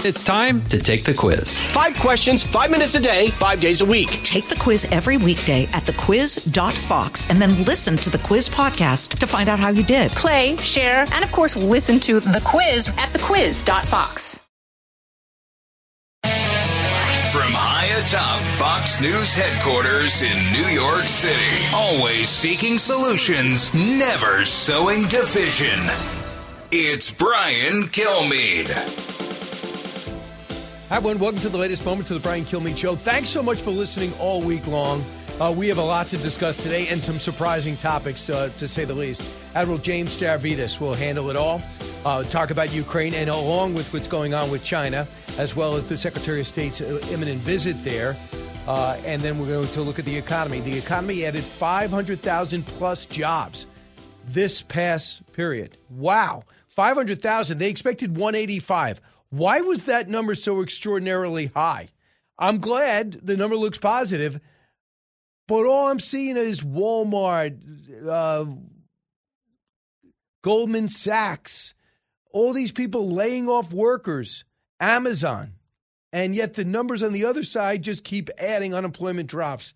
It's time to take the quiz. 5 questions, 5 minutes a day, 5 days a week. Take the quiz every weekday at thequiz.fox and then listen to the quiz podcast to find out how you did. Play, share, and of course, listen to the quiz at thequiz.fox. From high atop Fox News headquarters in New York City, always seeking solutions, never sowing division. It's Brian Kilmeade. Hi, everyone. Welcome to the latest moments of the Brian Kilmeade Show. Thanks so much for listening all week long. We have a lot to discuss today and some surprising topics, to say the least. Admiral James Stavridis will handle it all. Talk about Ukraine and along with what's going on with China, as well as the Secretary of State's imminent visit there. And then we're going to look at the economy. The economy added 500,000 plus jobs this past period. Wow. 500,000. They expected 185. Why was that number so extraordinarily high? I'm glad the number looks positive, but all I'm seeing is Walmart, Goldman Sachs, all these people laying off workers, Amazon, and yet the numbers on the other side just keep adding. Unemployment drops,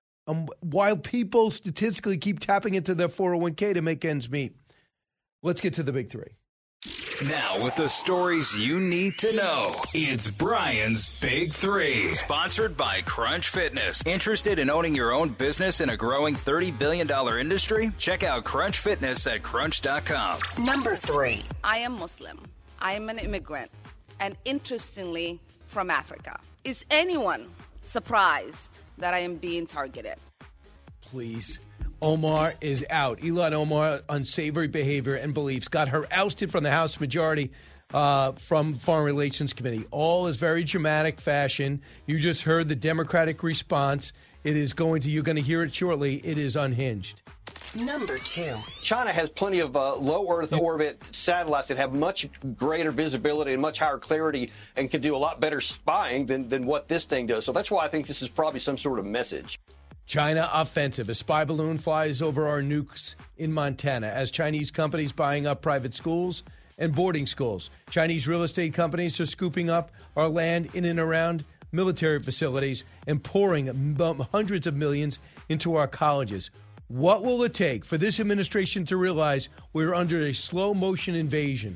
while people statistically keep tapping into their 401k to make ends meet. Let's get to the big three. Now, with the stories you need to know, it's Brian's Big Three. Sponsored by Crunch Fitness. Interested in owning your own business in a growing $30 billion industry? Check out Crunch Fitness at crunch.com. Number 3. I am Muslim. I am an immigrant. And interestingly, from Africa. Is anyone surprised that I am being targeted? Please. Omar is out. Ilhan Omar, unsavory behavior and beliefs, got her ousted from the House majority from Foreign Relations Committee. All is very dramatic fashion. You just heard the Democratic response. You're going to hear it shortly. It is unhinged. Number 2. China has plenty of low Earth orbit satellites that have much greater visibility and much higher clarity and can do a lot better spying than what this thing does. So that's why I think this is probably some sort of message. China offensive. A spy balloon flies over our nukes in Montana as Chinese companies buying up private schools and boarding schools. Chinese real estate companies are scooping up our land in and around military facilities and pouring hundreds of millions into our colleges. What will it take for this administration to realize we're under a slow motion invasion?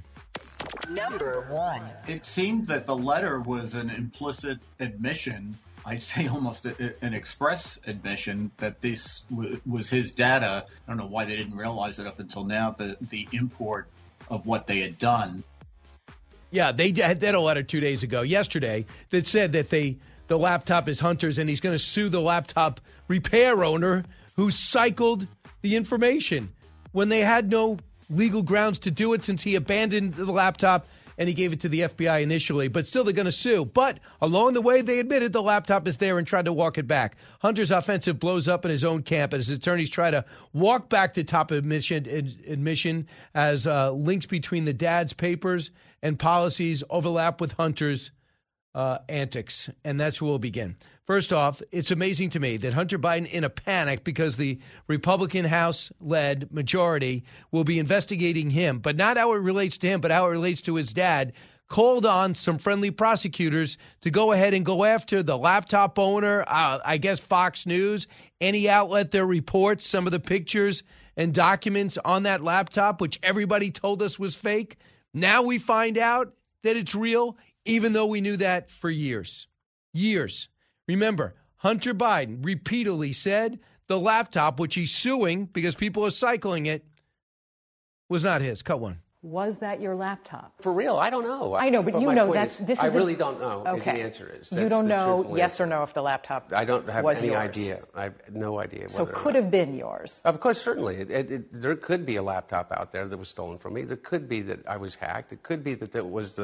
Number 1. It seemed that the letter was an implicit admission, I'd say almost an express admission, that this was his data. I don't know why they didn't realize it up until now, the import of what they had done. Yeah, they had a letter 2 days ago, yesterday, that said that the laptop is Hunter's and he's going to sue the laptop repair owner who cycled the information when they had no legal grounds to do it, since he abandoned the laptop and he gave it to the FBI initially. But still, they're going to sue. But along the way, they admitted the laptop is there and tried to walk it back. Hunter's offensive blows up in his own camp as his attorneys try to walk back the top admission as links between the dad's papers and policies overlap with Hunter's antics. And that's where we'll begin. First off, it's amazing to me that Hunter Biden, in a panic because the Republican House-led majority will be investigating him, but not how it relates to him, but how it relates to his dad, called on some friendly prosecutors to go ahead and go after the laptop owner, I guess Fox News, any outlet that reports some of the pictures and documents on that laptop, which everybody told us was fake. Now we find out that it's real, even though we knew that for years. Years. Remember, Hunter Biden repeatedly said the laptop, which he's suing because people are cycling it, was not his. Cut one. Was that your laptop? For real, I don't know. I know, but you know that this is. I really don't know. Okay. The answer is. You don't know, yes or no, if the laptop I don't have was any yours. idea. I have no idea. So could have been yours. Of course, certainly. There could be a laptop out there that was stolen from me. There could be that I was hacked. It could be that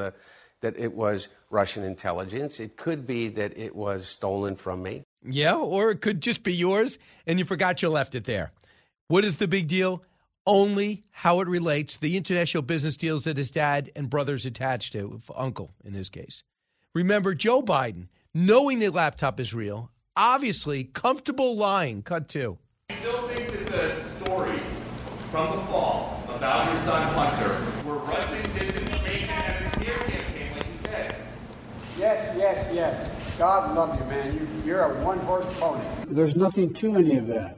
it was Russian intelligence. It could be that it was stolen from me. Yeah, or it could just be yours and you forgot you left it there. What is the big deal? Only how it relates to the international business deals that his dad and brothers attached to, uncle in his case. Remember, Joe Biden, knowing the laptop is real, obviously comfortable lying. Cut two. I still think that the stories from the fall about your son Hunter were Russian disinformation and a smear campaign, like you said. Yes. God love you, man. You're a one-horse pony. There's nothing to any of that.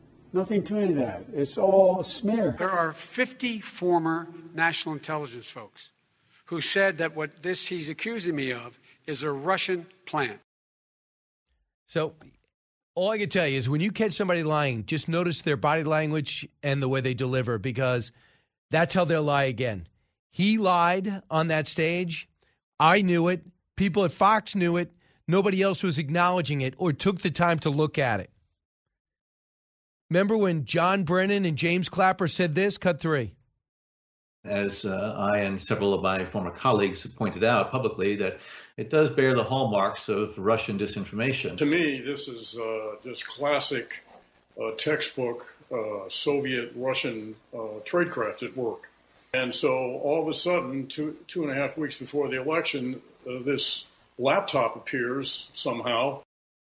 It's all a smear. There are 50 former national intelligence folks who said that what he's accusing me of is a Russian plant. So all I can tell you is when you catch somebody lying, just notice their body language and the way they deliver, because that's how they'll lie again. He lied on that stage. I knew it. People at Fox knew it. Nobody else was acknowledging it or took the time to look at it. Remember when John Brennan and James Clapper said this? Cut 3. As I and several of my former colleagues have pointed out publicly, that it does bear the hallmarks of Russian disinformation. To me, this is just classic textbook Soviet-Russian tradecraft at work. And so all of a sudden, two and a half weeks before the election, this laptop appears somehow.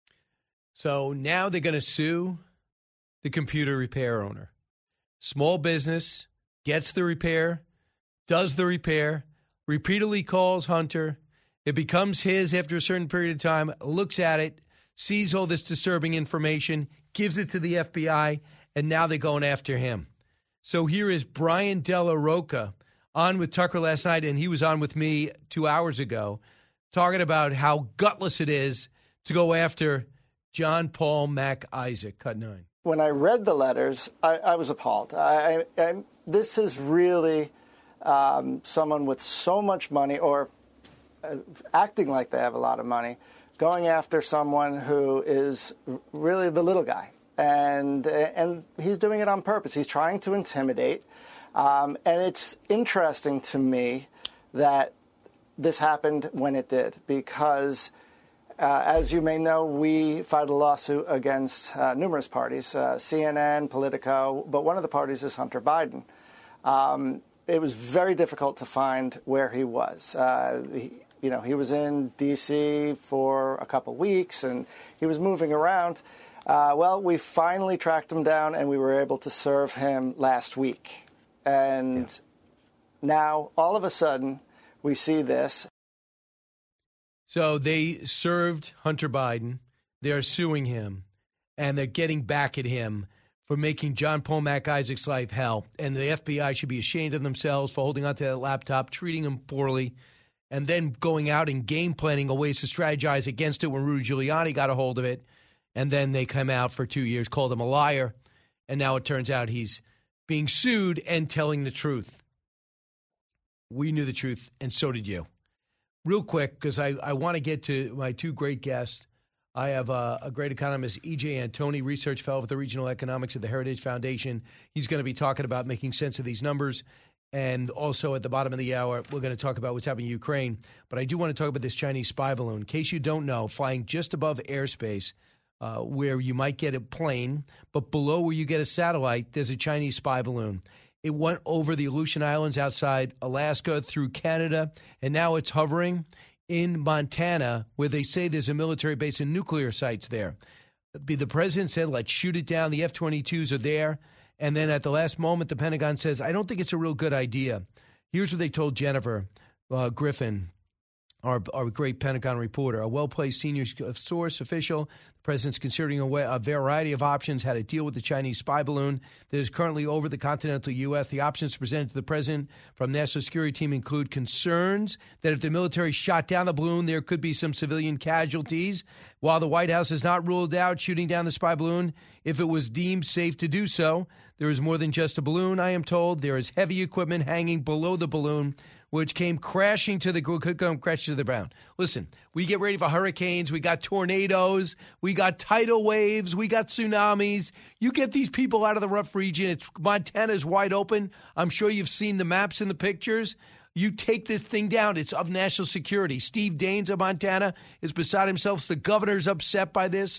So now they're going to sue the computer repair owner. Small business gets the repair, does the repair, repeatedly calls Hunter. It becomes his after a certain period of time, looks at it, sees all this disturbing information, gives it to the FBI, and now they're going after him. So here is Brian Della Rocca on with Tucker last night, and he was on with me 2 hours ago, talking about how gutless it is to go after John Paul Mac Isaac. Cut 9. When I read the letters, I was appalled. This is really someone with so much money, or acting like they have a lot of money, going after someone who is really the little guy. And he's doing it on purpose. He's trying to intimidate. And it's interesting to me that this happened when it did, because as you may know, we filed a lawsuit against numerous parties, CNN, Politico, but one of the parties is Hunter Biden. It was very difficult to find where he was. He was in D.C. for a couple weeks, and he was moving around. We finally tracked him down, and we were able to serve him last week. And now, all of a sudden, we see this. So they served Hunter Biden. They're suing him, and they're getting back at him for making John Paul Mac Isaac's life hell. And the FBI should be ashamed of themselves for holding onto that laptop, treating him poorly, and then going out and game planning a ways to strategize against it when Rudy Giuliani got a hold of it. And then they come out for 2 years, called him a liar, and now it turns out he's being sued and telling the truth. We knew the truth, and so did you. Real quick, because I want to get to my two great guests. I have a great economist, E.J. Antoni, research fellow with the Regional Economics at the Heritage Foundation. He's going to be talking about making sense of these numbers. And also at the bottom of the hour, we're going to talk about what's happening in Ukraine. But I do want to talk about this Chinese spy balloon. In case you don't know, flying just above airspace, where you might get a plane, but below where you get a satellite, there's a Chinese spy balloon. It went over the Aleutian Islands outside Alaska through Canada, and now it's hovering in Montana, where they say there's a military base and nuclear sites there. The president said, let's shoot it down. The F-22s are there. And then at the last moment, the Pentagon says, I don't think it's a real good idea. Here's what they told Jennifer Griffin, our great Pentagon reporter, a well-placed senior source official. The president's considering a variety of options how to deal with the Chinese spy balloon that is currently over the continental U.S. The options presented to the president from the National Security Team include concerns that if the military shot down the balloon, there could be some civilian casualties. While the White House has not ruled out shooting down the spy balloon if it was deemed safe to do so, there is more than just a balloon, I am told. There is heavy equipment hanging below the balloon, which could come crashing to the ground. Listen, we get ready for hurricanes. We got tornadoes. We got tidal waves. We got tsunamis. You get these people out of the rough region. Montana's wide open. I'm sure you've seen the maps and the pictures. You take this thing down. It's of national security. Steve Daines of Montana is beside himself. The governor's upset by this.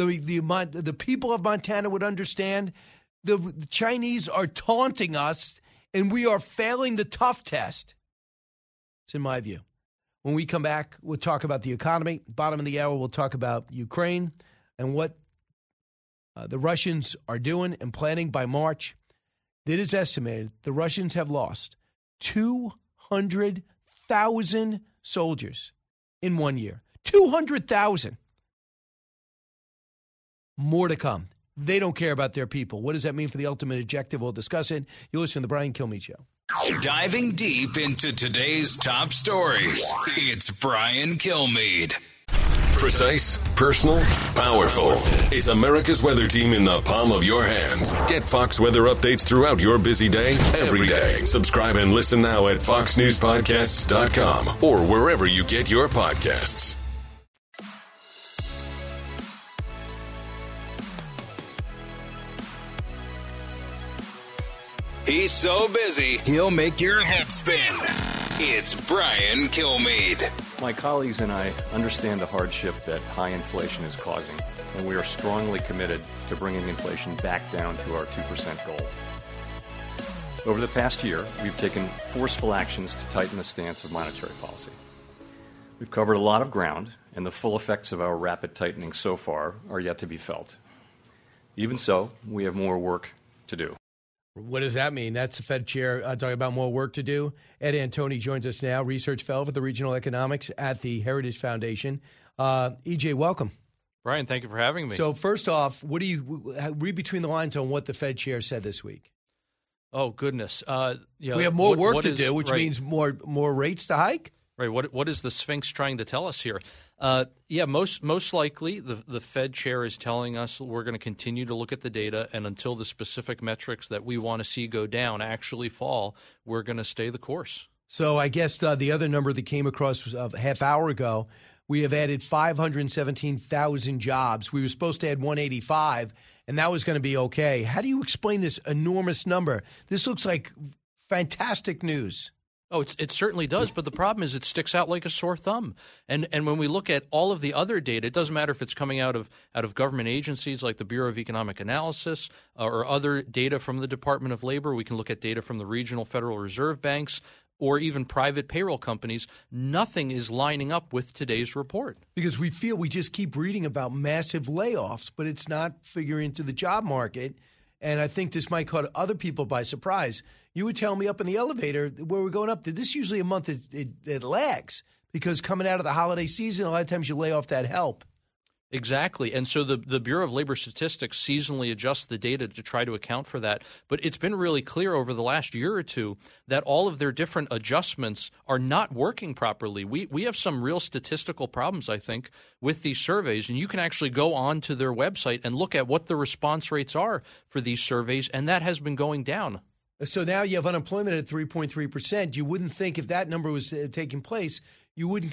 The people of Montana would understand. The Chinese are taunting us, and we are failing the tough test. It's in my view. When we come back, we'll talk about the economy. Bottom of the hour, we'll talk about Ukraine and what the Russians are doing and planning by March. It is estimated the Russians have lost 200,000 soldiers in 1 year. 200,000. More to come. They don't care about their people. What does that mean for the ultimate objective? We'll discuss it. You listen to The Brian Kilmeade Show. Diving deep into today's top stories, it's Brian Kilmeade. Precise, personal, powerful. It's America's weather team in the palm of your hands. Get Fox weather updates throughout your busy day, every day. Subscribe and listen now at foxnewspodcasts.com or wherever you get your podcasts. He's so busy, he'll make your head spin. It's Brian Kilmeade. My colleagues and I understand the hardship that high inflation is causing, and we are strongly committed to bringing inflation back down to our 2% goal. Over the past year, we've taken forceful actions to tighten the stance of monetary policy. We've covered a lot of ground, and the full effects of our rapid tightening so far are yet to be felt. Even so, we have more work to do. What does that mean? That's the Fed chair talking about more work to do. Ed Antoni joins us now, research fellow for the regional economics at the Heritage Foundation. EJ, welcome. Brian, thank you for having me. So first off, what do you read between the lines on what the Fed chair said this week? Oh, goodness. We have more work to do, which means more rates to hike? Right. What is the Sphinx trying to tell us here? Most likely the Fed chair is telling us we're going to continue to look at the data, and until the specific metrics that we want to see go down actually fall, we're going to stay the course. So I guess the other number that came across a half hour ago, we have added 517,000 jobs. We were supposed to add 185, and that was going to be okay. How do you explain this enormous number? This looks like fantastic news. Oh, it certainly does, but the problem is it sticks out like a sore thumb. And when we look at all of the other data, it doesn't matter if it's coming out of government agencies like the Bureau of Economic Analysis or other data from the Department of Labor. We can look at data from the regional Federal Reserve banks or even private payroll companies. Nothing is lining up with today's report. Because we just keep reading about massive layoffs, but it's not figuring into the job market. And I think this might caught other people by surprise. You would tell me up in the elevator where we're going up, that this usually a month it lags, because coming out of the holiday season, a lot of times you lay off that help. Exactly. And so the Bureau of Labor Statistics seasonally adjusts the data to try to account for that. But it's been really clear over the last year or two that all of their different adjustments are not working properly. We have some real statistical problems, I think, with these surveys. And you can actually go on to their website and look at what the response rates are for these surveys, and that has been going down. So now you have unemployment at 3.3%. You wouldn't think if that number was taking place, you'd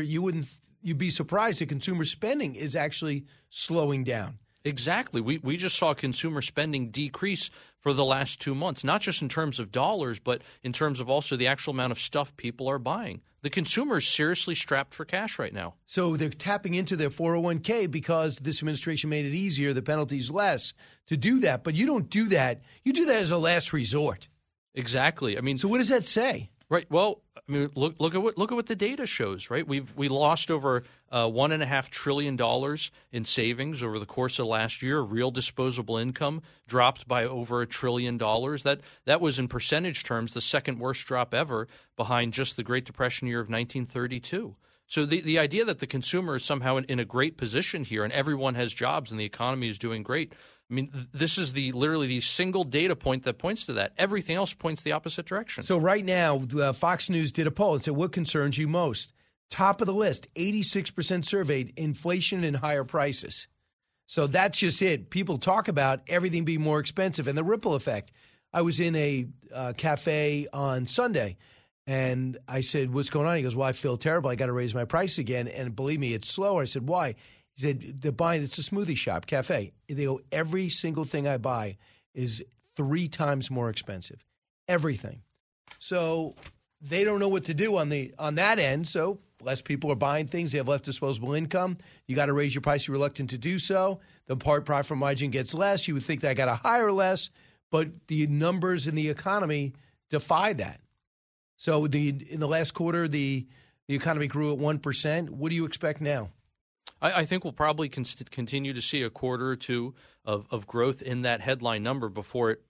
be surprised that consumer spending is actually slowing down. Exactly. We just saw consumer spending decrease for the last 2 months, not just in terms of dollars, but in terms of also the actual amount of stuff people are buying. The consumer is seriously strapped for cash right now. So they're tapping into their 401k because this administration made it easier, the penalties less, to do that. But you don't do that. You do that as a last resort. Exactly. I mean, so what does that say? Right. Well, I mean, look at what the data shows. Right. We lost over $1.5 trillion in savings over the course of last year. Real disposable income dropped by over $1 trillion. That was in percentage terms the second worst drop ever, behind just the Great Depression year of 1932. So the idea that the consumer is somehow in a great position here and everyone has jobs and the economy is doing great. I mean, this is literally the single data point that points to that. Everything else points the opposite direction. So right now, Fox News did a poll and said, what concerns you most? Top of the list, 86% surveyed, inflation and higher prices. So that's just it. People talk about everything being more expensive and the ripple effect. I was in a cafe on Sunday, and I said, what's going on? He goes, well, I feel terrible. I got to raise my price again. And believe me, it's slower. I said, why? He said, they're buying, it's a smoothie shop, cafe. They go, every single thing I buy is 3 times more expensive. Everything. So they don't know what to do on that end. So less people are buying things. They have less disposable income. You got to raise your price. You're reluctant to do so. The profit margin gets less. You would think that I got to hire less, but the numbers in the economy defy that. So in the last quarter, the economy grew at 1%. What do you expect now? I think we'll probably continue to see a quarter or two of growth in that headline number before it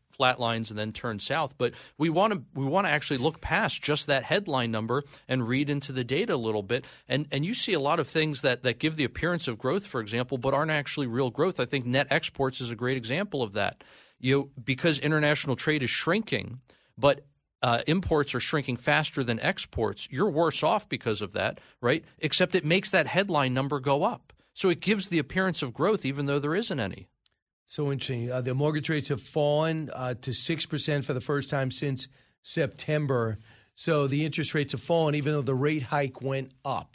flatlines and then turns south. But we want to actually look past just that headline number and read into the data a little bit. And you see a lot of things that give the appearance of growth, for example, but aren't actually real growth. I think net exports is a great example of that. Because international trade is shrinking, but imports are shrinking faster than exports, you're worse off because of that, right? Except it makes that headline number go up. So it gives the appearance of growth even though there isn't any. So interesting. The mortgage rates have fallen to 6% for the first time since September. So the interest rates have fallen even though the rate hike went up.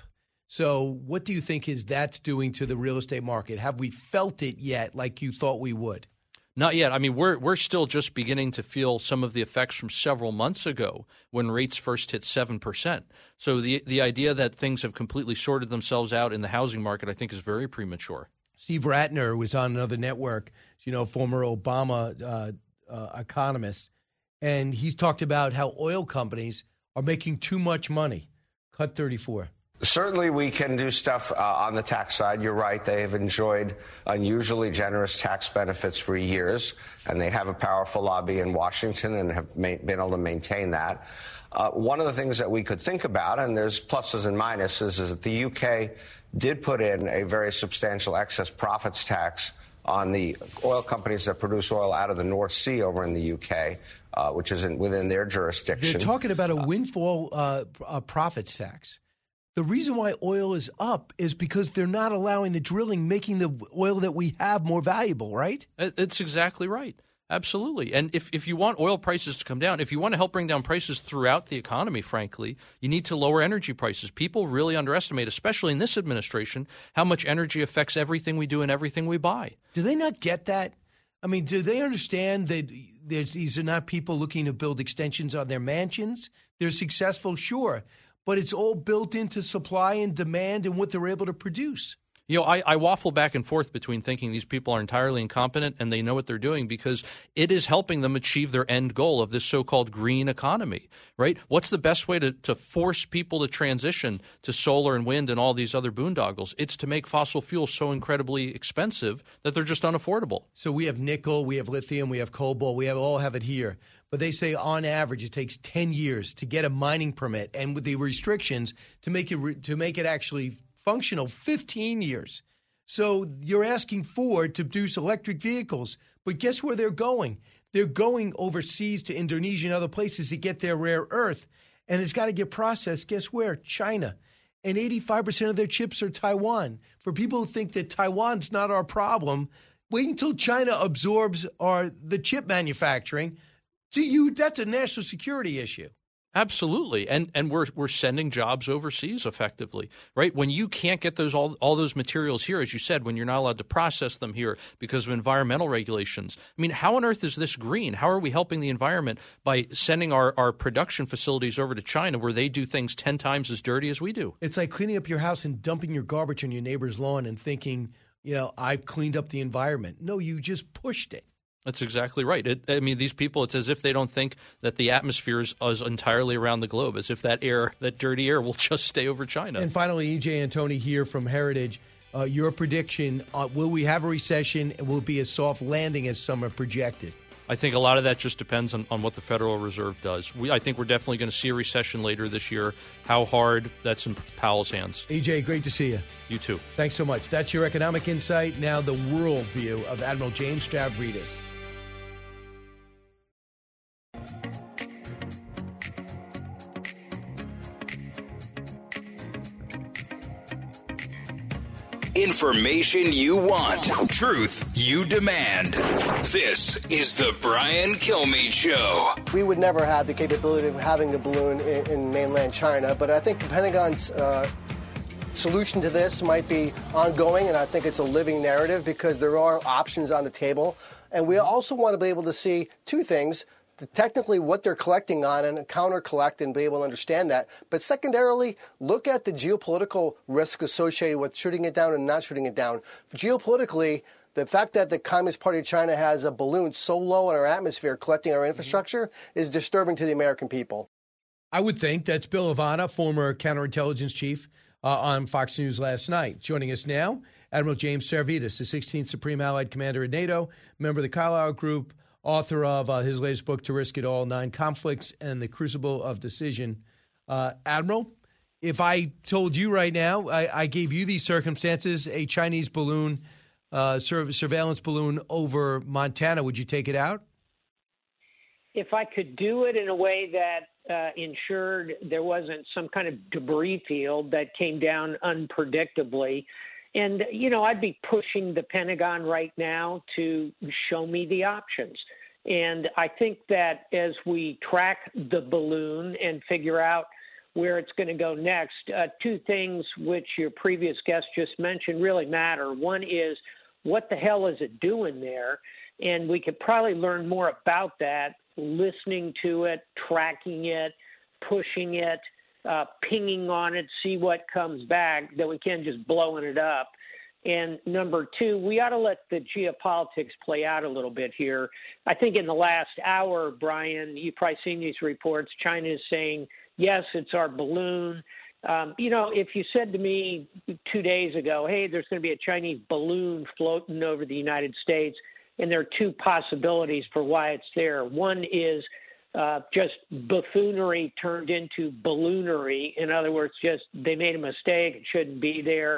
So what do you think that's doing to the real estate market? Have we felt it yet like you thought we would? Not yet. I mean, we're still just beginning to feel some of the effects from several months ago when rates first hit 7%. So the idea that things have completely sorted themselves out in the housing market, I think, is very premature. Steve Ratner was on another network, former Obama economist, and he's talked about how oil companies are making too much money. Cut 34. Certainly, we can do stuff on the tax side. You're right. They have enjoyed unusually generous tax benefits for years, and they have a powerful lobby in Washington and have been able to maintain that. One of the things that we could think about, and there's pluses and minuses, is that the UK did put in a very substantial excess profits tax on the oil companies that produce oil out of the North Sea over in the UK, which isn't within their jurisdiction. They're talking about a windfall profits tax. The reason why oil is up is because they're not allowing the drilling, making the oil that we have more valuable, right? It's exactly right. Absolutely. And if you want oil prices to come down, if you want to help bring down prices throughout the economy, frankly, you need to lower energy prices. People really underestimate, especially in this administration, how much energy affects everything we do and everything we buy. Do they not get that? I mean, do they understand that these are not people looking to build extensions on their mansions? They're successful, sure. But it's all built into supply and demand and what they're able to produce. I waffle back and forth between thinking these people are entirely incompetent and they know what they're doing because it is helping them achieve their end goal of this so-called green economy, right? What's the best way to force people to transition to solar and wind and all these other boondoggles? It's to make fossil fuels so incredibly expensive that they're just unaffordable. So we have nickel, we have lithium, we have cobalt, we all have it here. But they say on average it takes 10 years to get a mining permit, and with the restrictions to make it actually functional, 15 years. So you're asking Ford to produce electric vehicles, but guess where they're going? They're going overseas to Indonesia and other places to get their rare earth, and it's got to get processed. Guess where? China. And 85% of their chips are Taiwan. For people who think that Taiwan's not our problem, wait until China absorbs the chip manufacturing. To you, that's a national security issue. Absolutely. And we're sending jobs overseas effectively, right? When you can't get all those materials here, as you said, when you're not allowed to process them here because of environmental regulations. I mean, how on earth is this green? How are we helping the environment by sending our production facilities over to China where they do things 10 times as dirty as we do? It's like cleaning up your house and dumping your garbage on your neighbor's lawn and thinking, I've cleaned up the environment. No, you just pushed it. That's exactly right. These people, it's as if they don't think that the atmosphere is entirely around the globe, as if that dirty air will just stay over China. And finally, E.J. Antoni here from Heritage. Your prediction, will we have a recession and will it be a soft landing as some have projected? I think a lot of that just depends on what the Federal Reserve does. I think we're definitely going to see a recession later this year. How hard, that's in Powell's hands. E.J., great to see you. You too. Thanks so much. That's your economic insight. Now the world view of Admiral James Stavridis. Information you want. Truth you demand. This is the Brian Kilmeade Show. We would never have the capability of having a balloon in mainland China, but I think the Pentagon's solution to this might be ongoing, and I think it's a living narrative because there are options on the table. And we also want to be able to see two things. Technically what they're collecting on and counter-collect and be able to understand that. But secondarily, look at the geopolitical risk associated with shooting it down and not shooting it down. Geopolitically, the fact that the Communist Party of China has a balloon so low in our atmosphere collecting our infrastructure is disturbing to the American people. I would think. That's Bill Ivana, former counterintelligence chief on Fox News last night. Joining us now, Admiral James Stavridis, the 16th Supreme Allied Commander at NATO, member of the Carlyle Group, author of his latest book, To Risk It All, 9 Conflicts and the Crucible of Decision. Admiral, if I told you right now, I gave you these circumstances, a Chinese balloon, surveillance balloon over Montana, would you take it out? If I could do it in a way that ensured there wasn't some kind of debris field that came down unpredictably. And, I'd be pushing the Pentagon right now to show me the options. And I think that as we track the balloon and figure out where it's going to go next, two things which your previous guest just mentioned really matter. One is, what the hell is it doing there? And we could probably learn more about that listening to it, tracking it, pushing it, pinging on it, see what comes back, that we can't just blowing it up. And number two, we ought to let the geopolitics play out a little bit here. I think in the last hour, Brian, you've probably seen these reports. China is saying, yes, it's our balloon. If you said to me 2 days ago, hey, there's going to be a Chinese balloon floating over the United States, and there are two possibilities for why it's there. One is just buffoonery turned into balloonery. In other words, just they made a mistake, it shouldn't be there.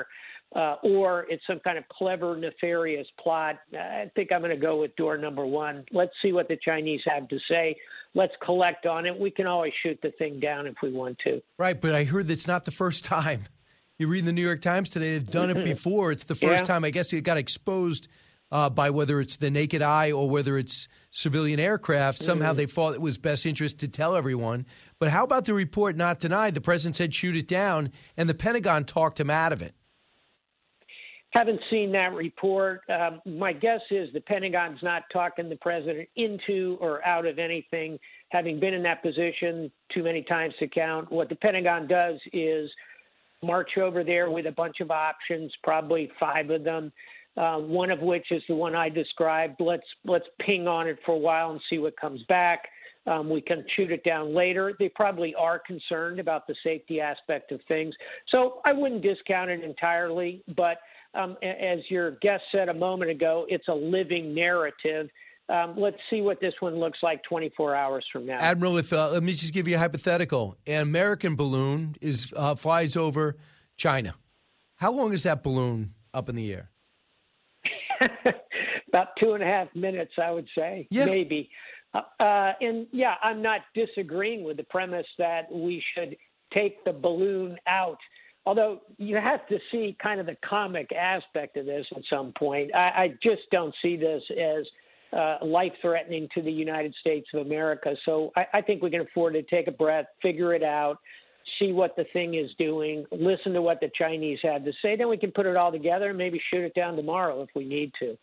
Or it's some kind of clever, nefarious plot. I think I'm going to go with door number one. Let's see what the Chinese have to say. Let's collect on it. We can always shoot the thing down if we want to. Right, but I heard that's not the first time. You read in the New York Times today, they've done it before. It's the first time, I guess, it got exposed by whether it's the naked eye or whether it's civilian aircraft. Somehow they thought it was best interest to tell everyone. But how about the report not denied? The president said shoot it down, and the Pentagon talked him out of it. Haven't seen that report. My guess is the Pentagon's not talking the president into or out of anything. Having been in that position too many times to count, what the Pentagon does is march over there with a bunch of options, probably 5 of them. One of which is the one I described. Let's ping on it for a while and see what comes back. We can shoot it down later. They probably are concerned about the safety aspect of things. So I wouldn't discount it entirely. But as your guest said a moment ago, it's a living narrative. Let's see what this one looks like 24 hours from now. Admiral, let me just give you a hypothetical. An American balloon flies over China. How long is that balloon up in the air? About 2.5 minutes, I would say, maybe. I'm not disagreeing with the premise that we should take the balloon out. Although you have to see kind of the comic aspect of this at some point. I just don't see this as life-threatening to the United States of America. So I think we can afford to take a breath, figure it out, see what the thing is doing, listen to what the Chinese had to say. Then we can put it all together and maybe shoot it down tomorrow if we need to.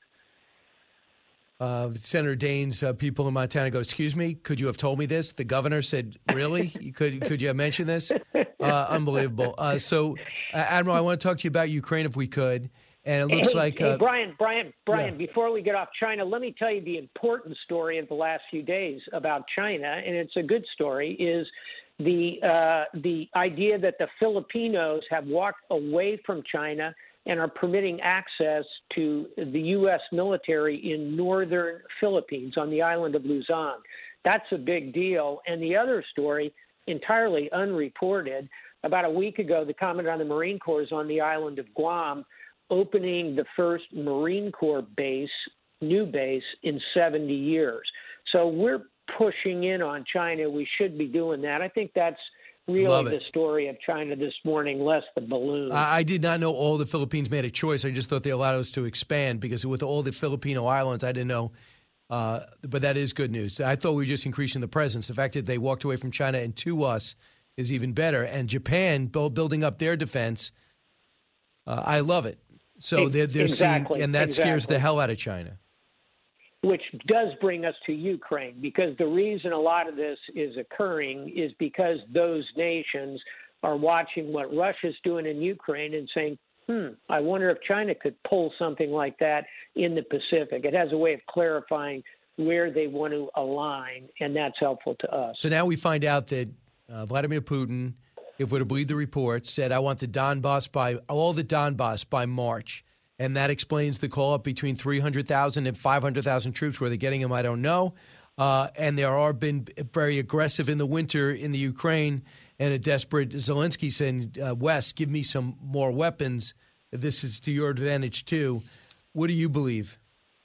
Senator Daines, people in Montana go, excuse me, could you have told me this? The governor said, really? Could you have mentioned this? Unbelievable. So, Admiral, I want to talk to you about Ukraine if we could. And it looks like... Brian, before we get off China, let me tell you the important story of the last few days about China, and it's a good story, is the idea that the Filipinos have walked away from China and are permitting access to the U.S. military in northern Philippines on the island of Luzon. That's a big deal. And the other story, entirely unreported, about a week ago, the Commandant of the Marine Corps is on the island of Guam, opening the first Marine Corps base, new base, in 70 years. So we're pushing in on China. We should be doing that. I think that's really the story of China this morning, less the balloon. I did not know all the Philippines made a choice. I just thought they allowed us to expand because with all the Filipino islands, I didn't know. But that is good news. I thought we were just increasing the presence. The fact that they walked away from China and to us is even better. And Japan building up their defense, I love it. So they're exactly, seeing, and that scares the hell out of China. Which does bring us to Ukraine, because the reason a lot of this is occurring is because those nations are watching what Russia's doing in Ukraine and saying, I wonder if China could pull something like that in the Pacific. It has a way of clarifying where they want to align, and that's helpful to us. So now we find out that Vladimir Putin, if we're to believe the reports, said, I want all the Donbass by March. and that explains the call-up between 300,000 and 500,000 troops. Where they're getting them, I don't know. And there are been very aggressive in the winter in the Ukraine, and a desperate Zelensky saying, West, give me some more weapons. This is to your advantage, too. What do you believe?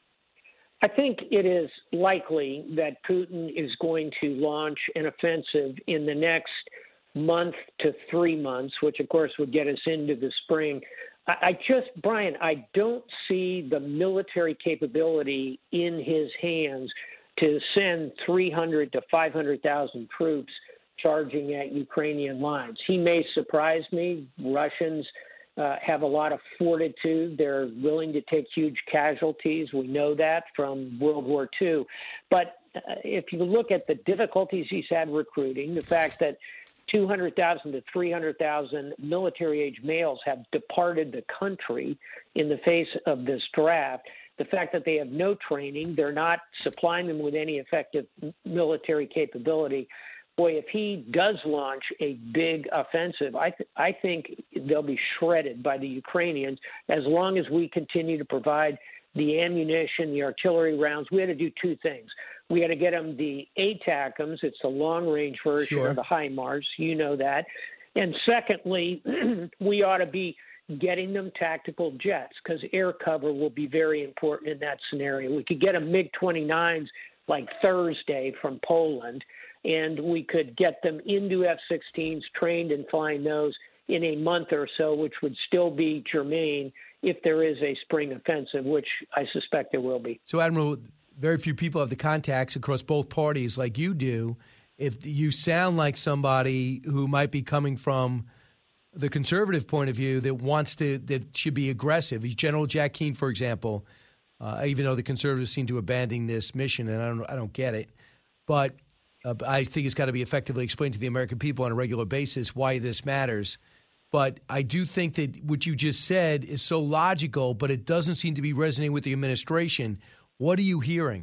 I think it is likely that Putin is going to launch an offensive in the next month to 3 months, which, of course, would get us into the spring. Brian, I don't see the military capability in his hands to send 300 to 500,000 troops charging at Ukrainian lines. He may surprise me. Russians have a lot of fortitude. They're willing to take huge casualties. We know that from World War II. But if you look at the difficulties he's had recruiting, the fact that 200,000 to 300,000 military-age males have departed the country in the face of this draft, the fact that they have no training, they're not supplying them with any effective military capability. Boy, if he does launch a big offensive, I think they'll be shredded by the Ukrainians as long as we continue to provide the ammunition, the artillery rounds. We had to do two things. We had to get them the ATACMS. It's the long-range version of the HIMARS. You know that. And secondly, we ought to be getting them tactical jets because air cover will be very important in that scenario. We could get them MiG-29s like Thursday from Poland, and we could get them into F-16s, trained and flying those in a month or so, which would still be germane if there is a spring offensive, which I suspect there will be. So, Admiral, very few people have the contacts across both parties like you do. If you sound like somebody who might be coming from the conservative point of view that should be aggressive. General Jack Keane, for example, even though the conservatives seem to abandon this mission, and I don't get it, but I think it's got to be effectively explained to the American people on a regular basis why this matters. But I do think that what you just said is so logical, but it doesn't seem to be resonating with the administration. What are you hearing?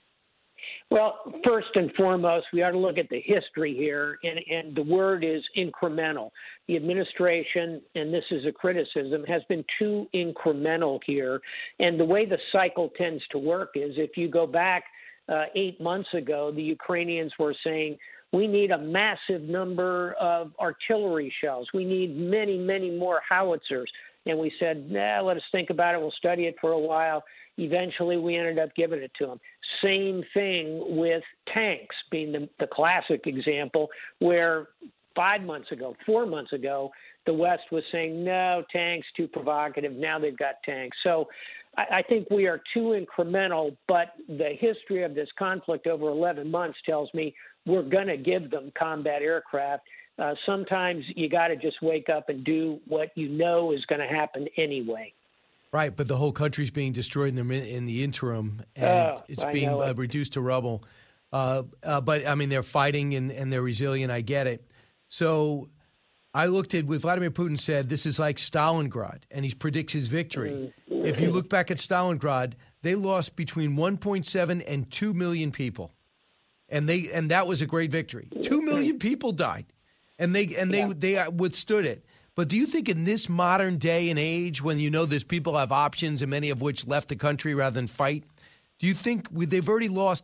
Well, first and foremost, we ought to look at the history here, and the word is incremental. The administration, and this is a criticism, has been too incremental here. And the way the cycle tends to work is if you go back 8 months ago, the Ukrainians were saying, we need a massive number of artillery shells. We need many, many more howitzers. And we said, let us think about it. We'll study it for a while. Eventually, we ended up giving it to them. Same thing with tanks being the classic example where 4 months ago, the West was saying, no, tanks, too provocative. Now they've got tanks. So I think we are too incremental, but the history of this conflict over 11 months tells me we're going to give them combat aircraft. Sometimes you got to just wake up and do what you know is going to happen anyway. Right, but the whole country's being destroyed in the interim, and it's being reduced to rubble. But, I mean, they're fighting and they're resilient. I get it. So I looked at what Vladimir Putin said, this is like Stalingrad, and he predicts his victory. If you look back at Stalingrad, they lost between 1.7 and 2 million people, and that was a great victory. 2 million people died, and they withstood it. But do you think in this modern day and age, when you know there's people have options and many of which left the country rather than fight, do you think they've already lost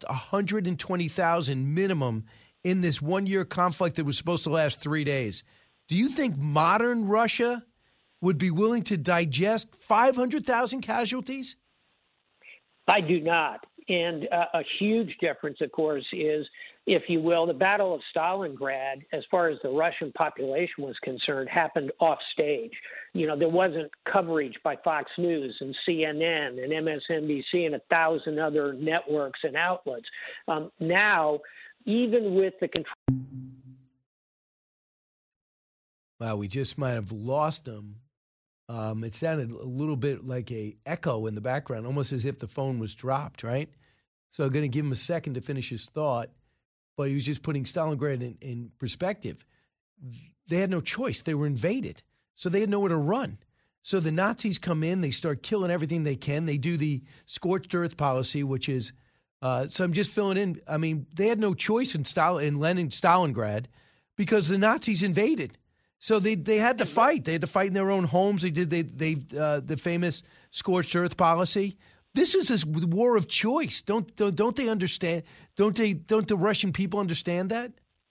120,000 minimum in this one-year conflict that was supposed to last 3 days? Do you think modern Russia would be willing to digest 500,000 casualties? I do not. And a huge difference, of course, is, if you will, the Battle of Stalingrad, as far as the Russian population was concerned, happened off stage. You know, there wasn't coverage by Fox News and CNN and MSNBC and 1,000 other networks and outlets. Now, even with the control. Wow, we just might have lost him. It sounded a little bit like a echo in the background, almost as if the phone was dropped, right? So I'm going to give him a second to finish his thought, but he was just putting Stalingrad in perspective. They had no choice. They were invaded, so they had nowhere to run. So the Nazis come in, they start killing everything they can. They do the scorched earth policy, which is, so I'm just filling in. I mean, they had no choice in Stalingrad because the Nazis invaded. So they had to fight. They had to fight in their own homes. They did the famous scorched earth policy. This is a war of choice. Don't they understand? Don't the Russian people understand that?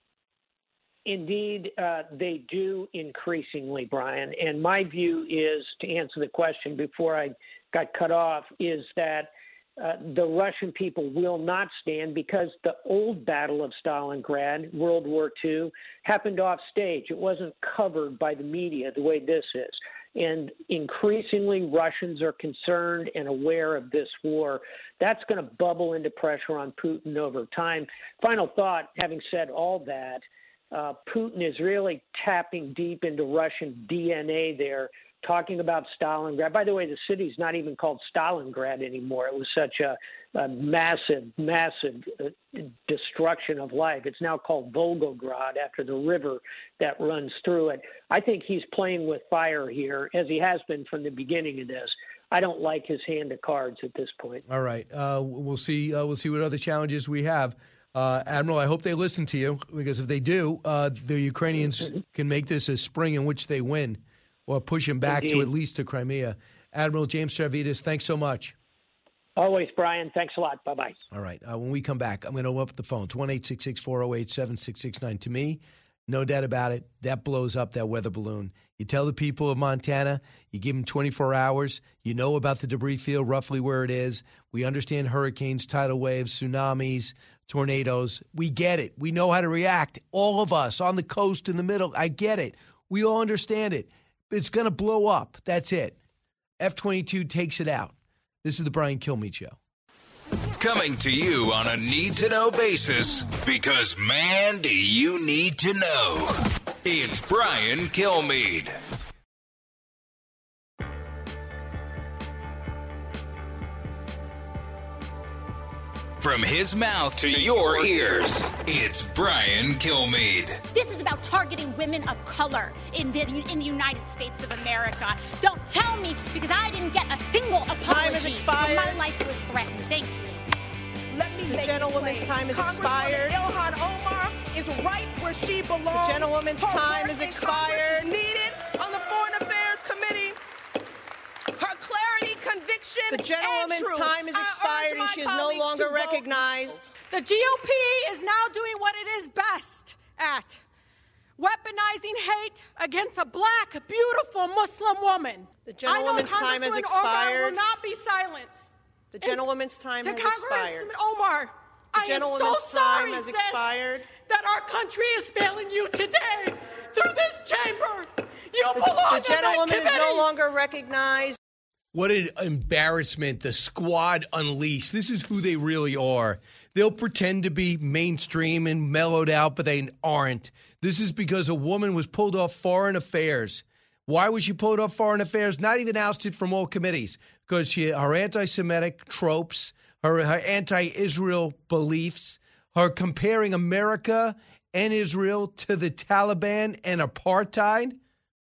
Indeed, they do increasingly, Brian. And my view is, to answer the question before I got cut off, is that the Russian people will not stand because the old Battle of Stalingrad, World War II, happened off stage. It wasn't covered by the media the way this is. And increasingly, Russians are concerned and aware of this war. That's going to bubble into pressure on Putin over time. Final thought, having said all that, Putin is really tapping deep into Russian DNA there, talking about Stalingrad. By the way, the city's not even called Stalingrad anymore. It was such a massive destruction of life. It's now called Volgograd after the river that runs through it. I think he's playing with fire here, as he has been from the beginning of this. I don't like his hand of cards at this point. All right. We'll see what other challenges we have. Admiral, I hope they listen to you, because if they do, the Ukrainians can make this a spring in which they win, or push them back to at least to Crimea. Admiral James Stavridis, thanks so much. Always, Brian. Thanks a lot. Bye-bye. All right. When we come back, I'm going to open up the phones, 1-866-408-7669. To me, no doubt about it, that blows up that weather balloon. You tell the people of Montana, you give them 24 hours, you know about the debris field, roughly where it is. We understand hurricanes, tidal waves, tsunamis, tornadoes. We get it. We know how to react. All of us on the coast, in the middle, I get it. We all understand it. It's going to blow up. That's it. F-22 takes it out. This is the Brian Kilmeade Show. Coming to you on a need-to-know basis, because, man, do you need to know. It's Brian Kilmeade. From his mouth to your ears, it's Brian Kilmeade. This is about targeting women of color in the United States of America. Don't tell me, because I didn't get a single apology. Time has expired. My life was threatened. Thank you. The gentlewoman's time has expired. Ilhan Omar is right where she belongs. The gentlewoman's time has expired. Needed on the Foreign Affairs Committee. Her clarity, conviction, the gentlewoman's time has expired, and she is no longer recognized. The GOP is now doing what it is best at: weaponizing hate against a black, beautiful Muslim woman. The gentlewoman's time has expired. Will not be silenced. The gentlewoman's time has expired. Omar, the gentlewoman's time has expired. That our country is failing you today through this chamber. You belong. The gentlewoman is no longer recognized. What an embarrassment. The Squad Unleashed. This is who they really are. They'll pretend to be mainstream and mellowed out, but they aren't. This is because a woman was pulled off Foreign Affairs. Why was she pulled off Foreign Affairs? Not even ousted from all committees. Because her anti-Semitic tropes, her anti-Israel beliefs, her comparing America and Israel to the Taliban and apartheid,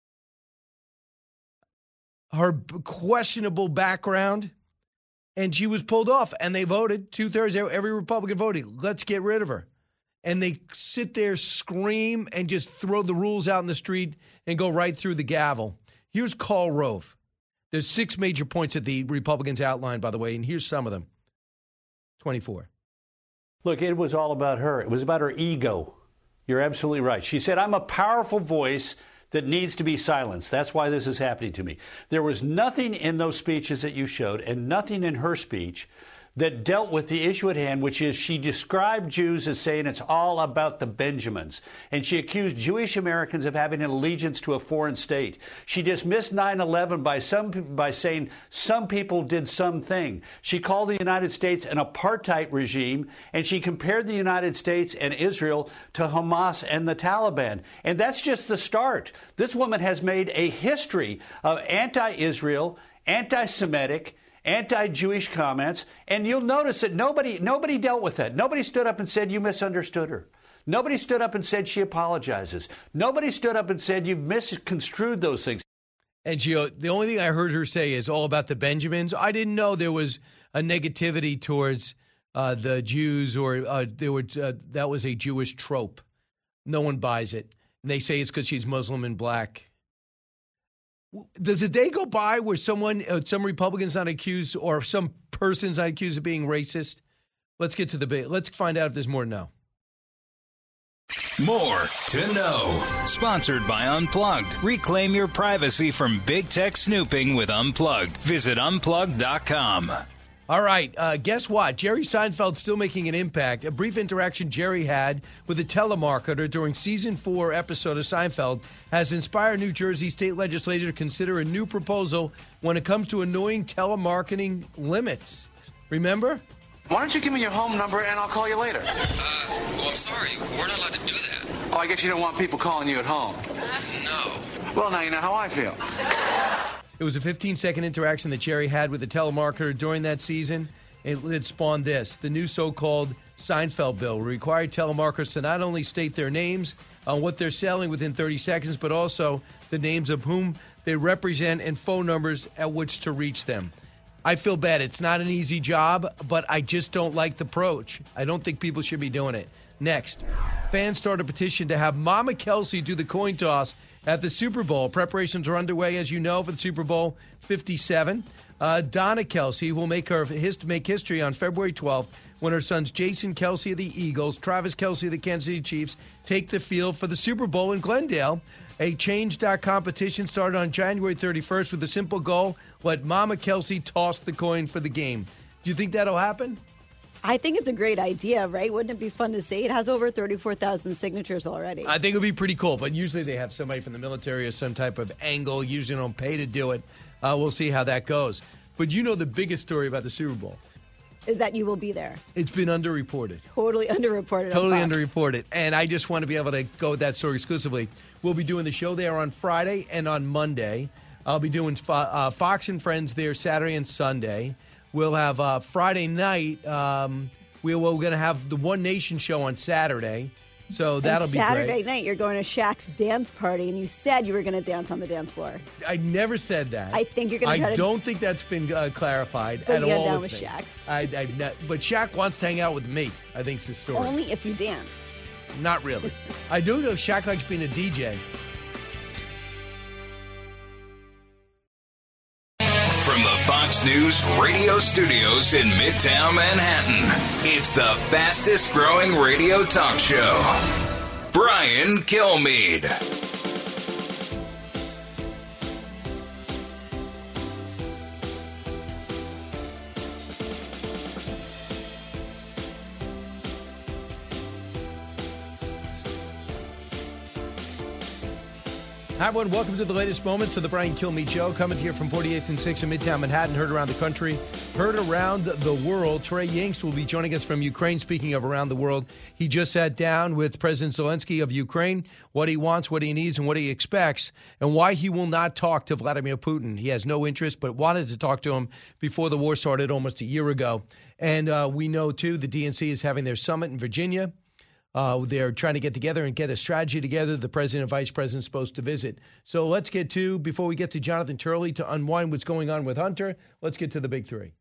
her questionable background, and she was pulled off. And they voted, 2/3, every Republican voted, let's get rid of her. And they sit there, scream, and just throw the rules out in the street and go right through the gavel. Here's Karl Rove. There's 6 major points that the Republicans outlined, by the way, and here's some of them. 24. Look, it was all about her. It was about her ego. You're absolutely right. She said, I'm a powerful voice that needs to be silenced. That's why this is happening to me. There was nothing in those speeches that you showed, and nothing in her speech, that dealt with the issue at hand, which is she described Jews as saying it's all about the Benjamins. And she accused Jewish Americans of having an allegiance to a foreign state. She dismissed 9/11 by saying some people did something. She called the United States an apartheid regime, and she compared the United States and Israel to Hamas and the Taliban. And that's just the start. This woman has made a history of anti-Israel, anti-Semitic, anti-Jewish comments, and you'll notice that nobody dealt with that. Nobody stood up and said you misunderstood her. Nobody stood up and said she apologizes. Nobody stood up and said you've misconstrued those things. And Gio, the only thing I heard her say is all about the Benjamins. I didn't know there was a negativity towards the Jews, or that was a Jewish trope. No one buys it. And they say it's because she's Muslim and black. Does a day go by where some Republican's not accused or some person's not accused of being racist? Let's get to the bit. Let's find out if there's more to know. More to know. Sponsored by Unplugged. Reclaim your privacy from big tech snooping with Unplugged. Visit unplugged.com. All right, guess what? Jerry Seinfeld's still making an impact. A brief interaction Jerry had with a telemarketer during Season 4 episode of Seinfeld has inspired New Jersey state legislature to consider a new proposal when it comes to annoying telemarketing limits. Remember? Why don't you give me your home number and I'll call you later? Well, I'm sorry. We're not allowed to do that. Oh, I guess you don't want people calling you at home. No. Well, now you know how I feel. It was a 15-second interaction that Jerry had with a telemarketer during that season. It spawned this. The new so-called Seinfeld bill will require telemarketers to not only state their names on what they're selling within 30 seconds, but also the names of whom they represent and phone numbers at which to reach them. I feel bad. It's not an easy job, but I just don't like the approach. I don't think people should be doing it. Next, fans start a petition to have Mama Kelce do the coin toss at the Super Bowl. Preparations are underway, as you know, for the Super Bowl 57. Donna Kelce will make history on February 12th when her sons Jason Kelce of the Eagles, Travis Kelce of the Kansas City Chiefs take the field for the Super Bowl in Glendale. A Change.com petition started on January 31st with a simple goal: let Mama Kelce toss the coin for the game. Do you think that'll happen? I think it's a great idea, right? Wouldn't it be fun to see? It has over 34,000 signatures already. I think it would be pretty cool, but usually they have somebody from the military or some type of angle. Usually don't pay to do it. We'll see how that goes. But you know the biggest story about the Super Bowl is that you will be there. It's been underreported. Totally underreported. Totally underreported. And I just want to be able to go with that story exclusively. We'll be doing the show there on Friday and on Monday. I'll be doing Fox and Friends there Saturday and Sunday. We'll have Friday night. We're going to have the One Nation show on Saturday. So that'll be great. Saturday night, you're going to Shaq's dance party, and you said you were going to dance on the dance floor. I never said that. I think you're going to try to... I don't think that's been clarified at all down with me. Shaq. But Shaq wants to hang out with me, I think's the story. Only if you dance. Not really. I do know Shaq likes being a DJ. From the Fox News radio studios in Midtown Manhattan, it's the fastest growing radio talk show. Brian Kilmeade. Hi, everyone. Welcome to the latest moments of the Brian Kilmeade Show. Coming to you from 48th and 6th in Midtown Manhattan. Heard around the country, heard around the world. Trey Yingst will be joining us from Ukraine. Speaking of around the world, he just sat down with President Zelensky of Ukraine, what he wants, what he needs, and what he expects, and why he will not talk to Vladimir Putin. He has no interest, but wanted to talk to him before the war started almost a year ago. And we know, too, the DNC is having their summit in Virginia. They're trying to get together and get a strategy together. The president and vice president are supposed to visit. So let's get to, before we get to Jonathan Turley to unwind what's going on with Hunter, let's get to the big three.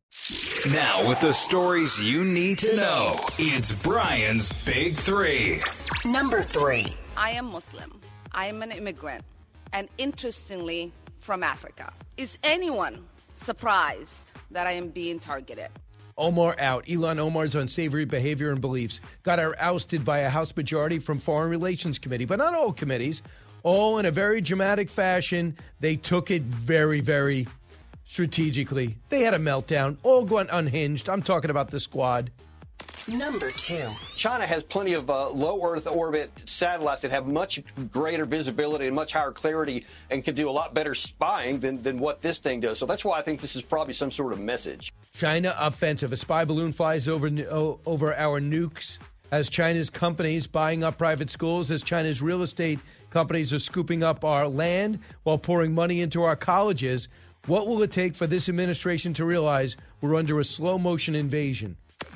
Now with the stories you need to know, it's Brian's Big Three. Number 3. I am Muslim. I am an immigrant. And interestingly, from Africa. Is anyone surprised that I am being targeted? Omar out. Ilhan Omar's unsavory behavior and beliefs got her ousted by a House majority from Foreign Relations Committee, but not all committees. All in a very dramatic fashion. They took it very, very strategically. They had a meltdown. All went unhinged. I'm talking about the squad. Number 2. China has plenty of low Earth orbit satellites that have much greater visibility and much higher clarity and can do a lot better spying than what this thing does. So that's why I think this is probably some sort of message. China offensive. A spy balloon flies over our nukes as China's companies buying up private schools, as China's real estate companies are scooping up our land while pouring money into our colleges. What will it take for this administration to realize we're under a slow-motion invasion?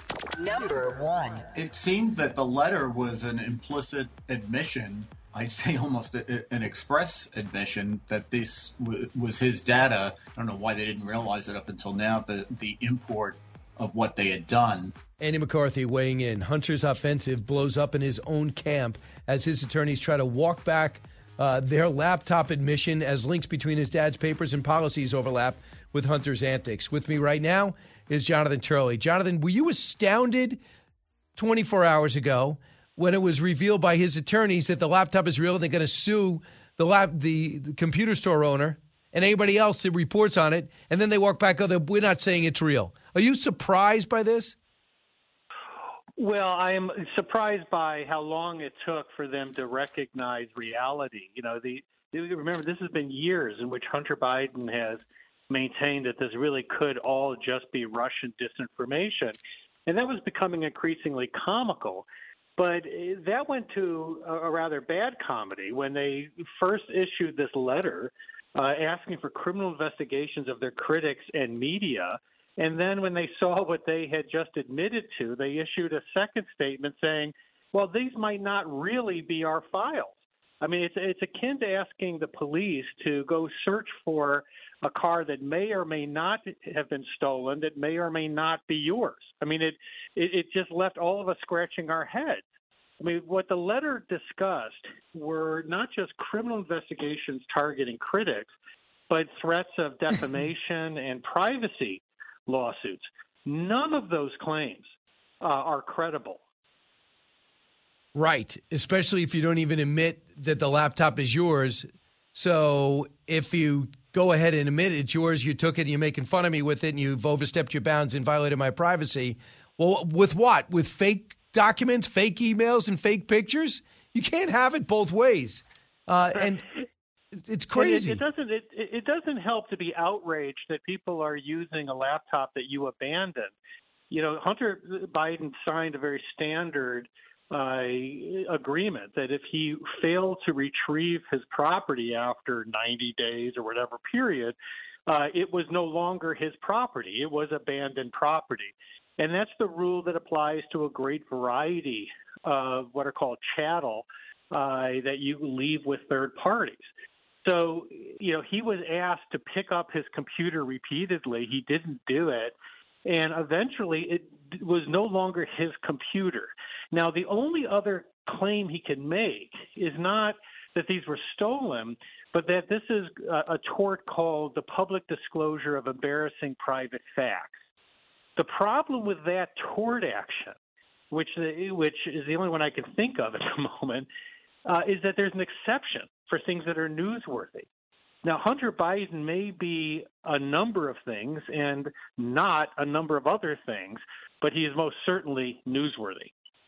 Number 1. It seemed that the letter was an implicit admission, I'd say almost an express admission, that this was his data. I don't know why they didn't realize it up until now, the import of what they had done. Andy McCarthy weighing in. Hunter's offensive blows up in his own camp as his attorneys try to walk back their laptop admission as links between his dad's papers and policies overlap with Hunter's antics. With me right now is Jonathan Turley. Jonathan, were you astounded 24 hours ago when it was revealed by his attorneys that the laptop is real and they're going to sue the computer store owner and anybody else that reports on it, and then they walk back, we're not saying it's real? Are you surprised by this? Well, I am surprised by how long it took for them to recognize reality. Remember, this has been years in which Hunter Biden has maintained that this really could all just be Russian disinformation. And that was becoming increasingly comical. But that went to a rather bad comedy when they first issued this letter asking for criminal investigations of their critics and media. And then when they saw what they had just admitted to, they issued a second statement saying, well, these might not really be our files. I mean, it's akin to asking the police to go search for a car that may or may not have been stolen, that may or may not be yours. I mean, it just left all of us scratching our heads. I mean, what the letter discussed were not just criminal investigations targeting critics, but threats of defamation and privacy lawsuits. None of those claims are credible. Right, especially if you don't even admit that the laptop is yours. So if you go ahead and admit it's yours, you took it, and you're making fun of me with it, and you've overstepped your bounds and violated my privacy. Well, with what? With fake documents, fake emails, and fake pictures? You can't have it both ways. And it's crazy. It doesn't help to be outraged that people are using a laptop that you abandoned. Hunter Biden signed a very standard agreement that if he failed to retrieve his property after 90 days or whatever period, it was no longer his property. It was abandoned property. And that's the rule that applies to a great variety of what are called chattel that you leave with third parties. So, he was asked to pick up his computer repeatedly. He didn't do it. And eventually it was no longer his computer. Now, the only other claim he can make is not that these were stolen, but that this is a tort called the public disclosure of embarrassing private facts. The problem with that tort action, which is the only one I can think of at the moment, is that there's an exception for things that are newsworthy. Now, Hunter Biden may be a number of things and not a number of other things, but he is most certainly newsworthy.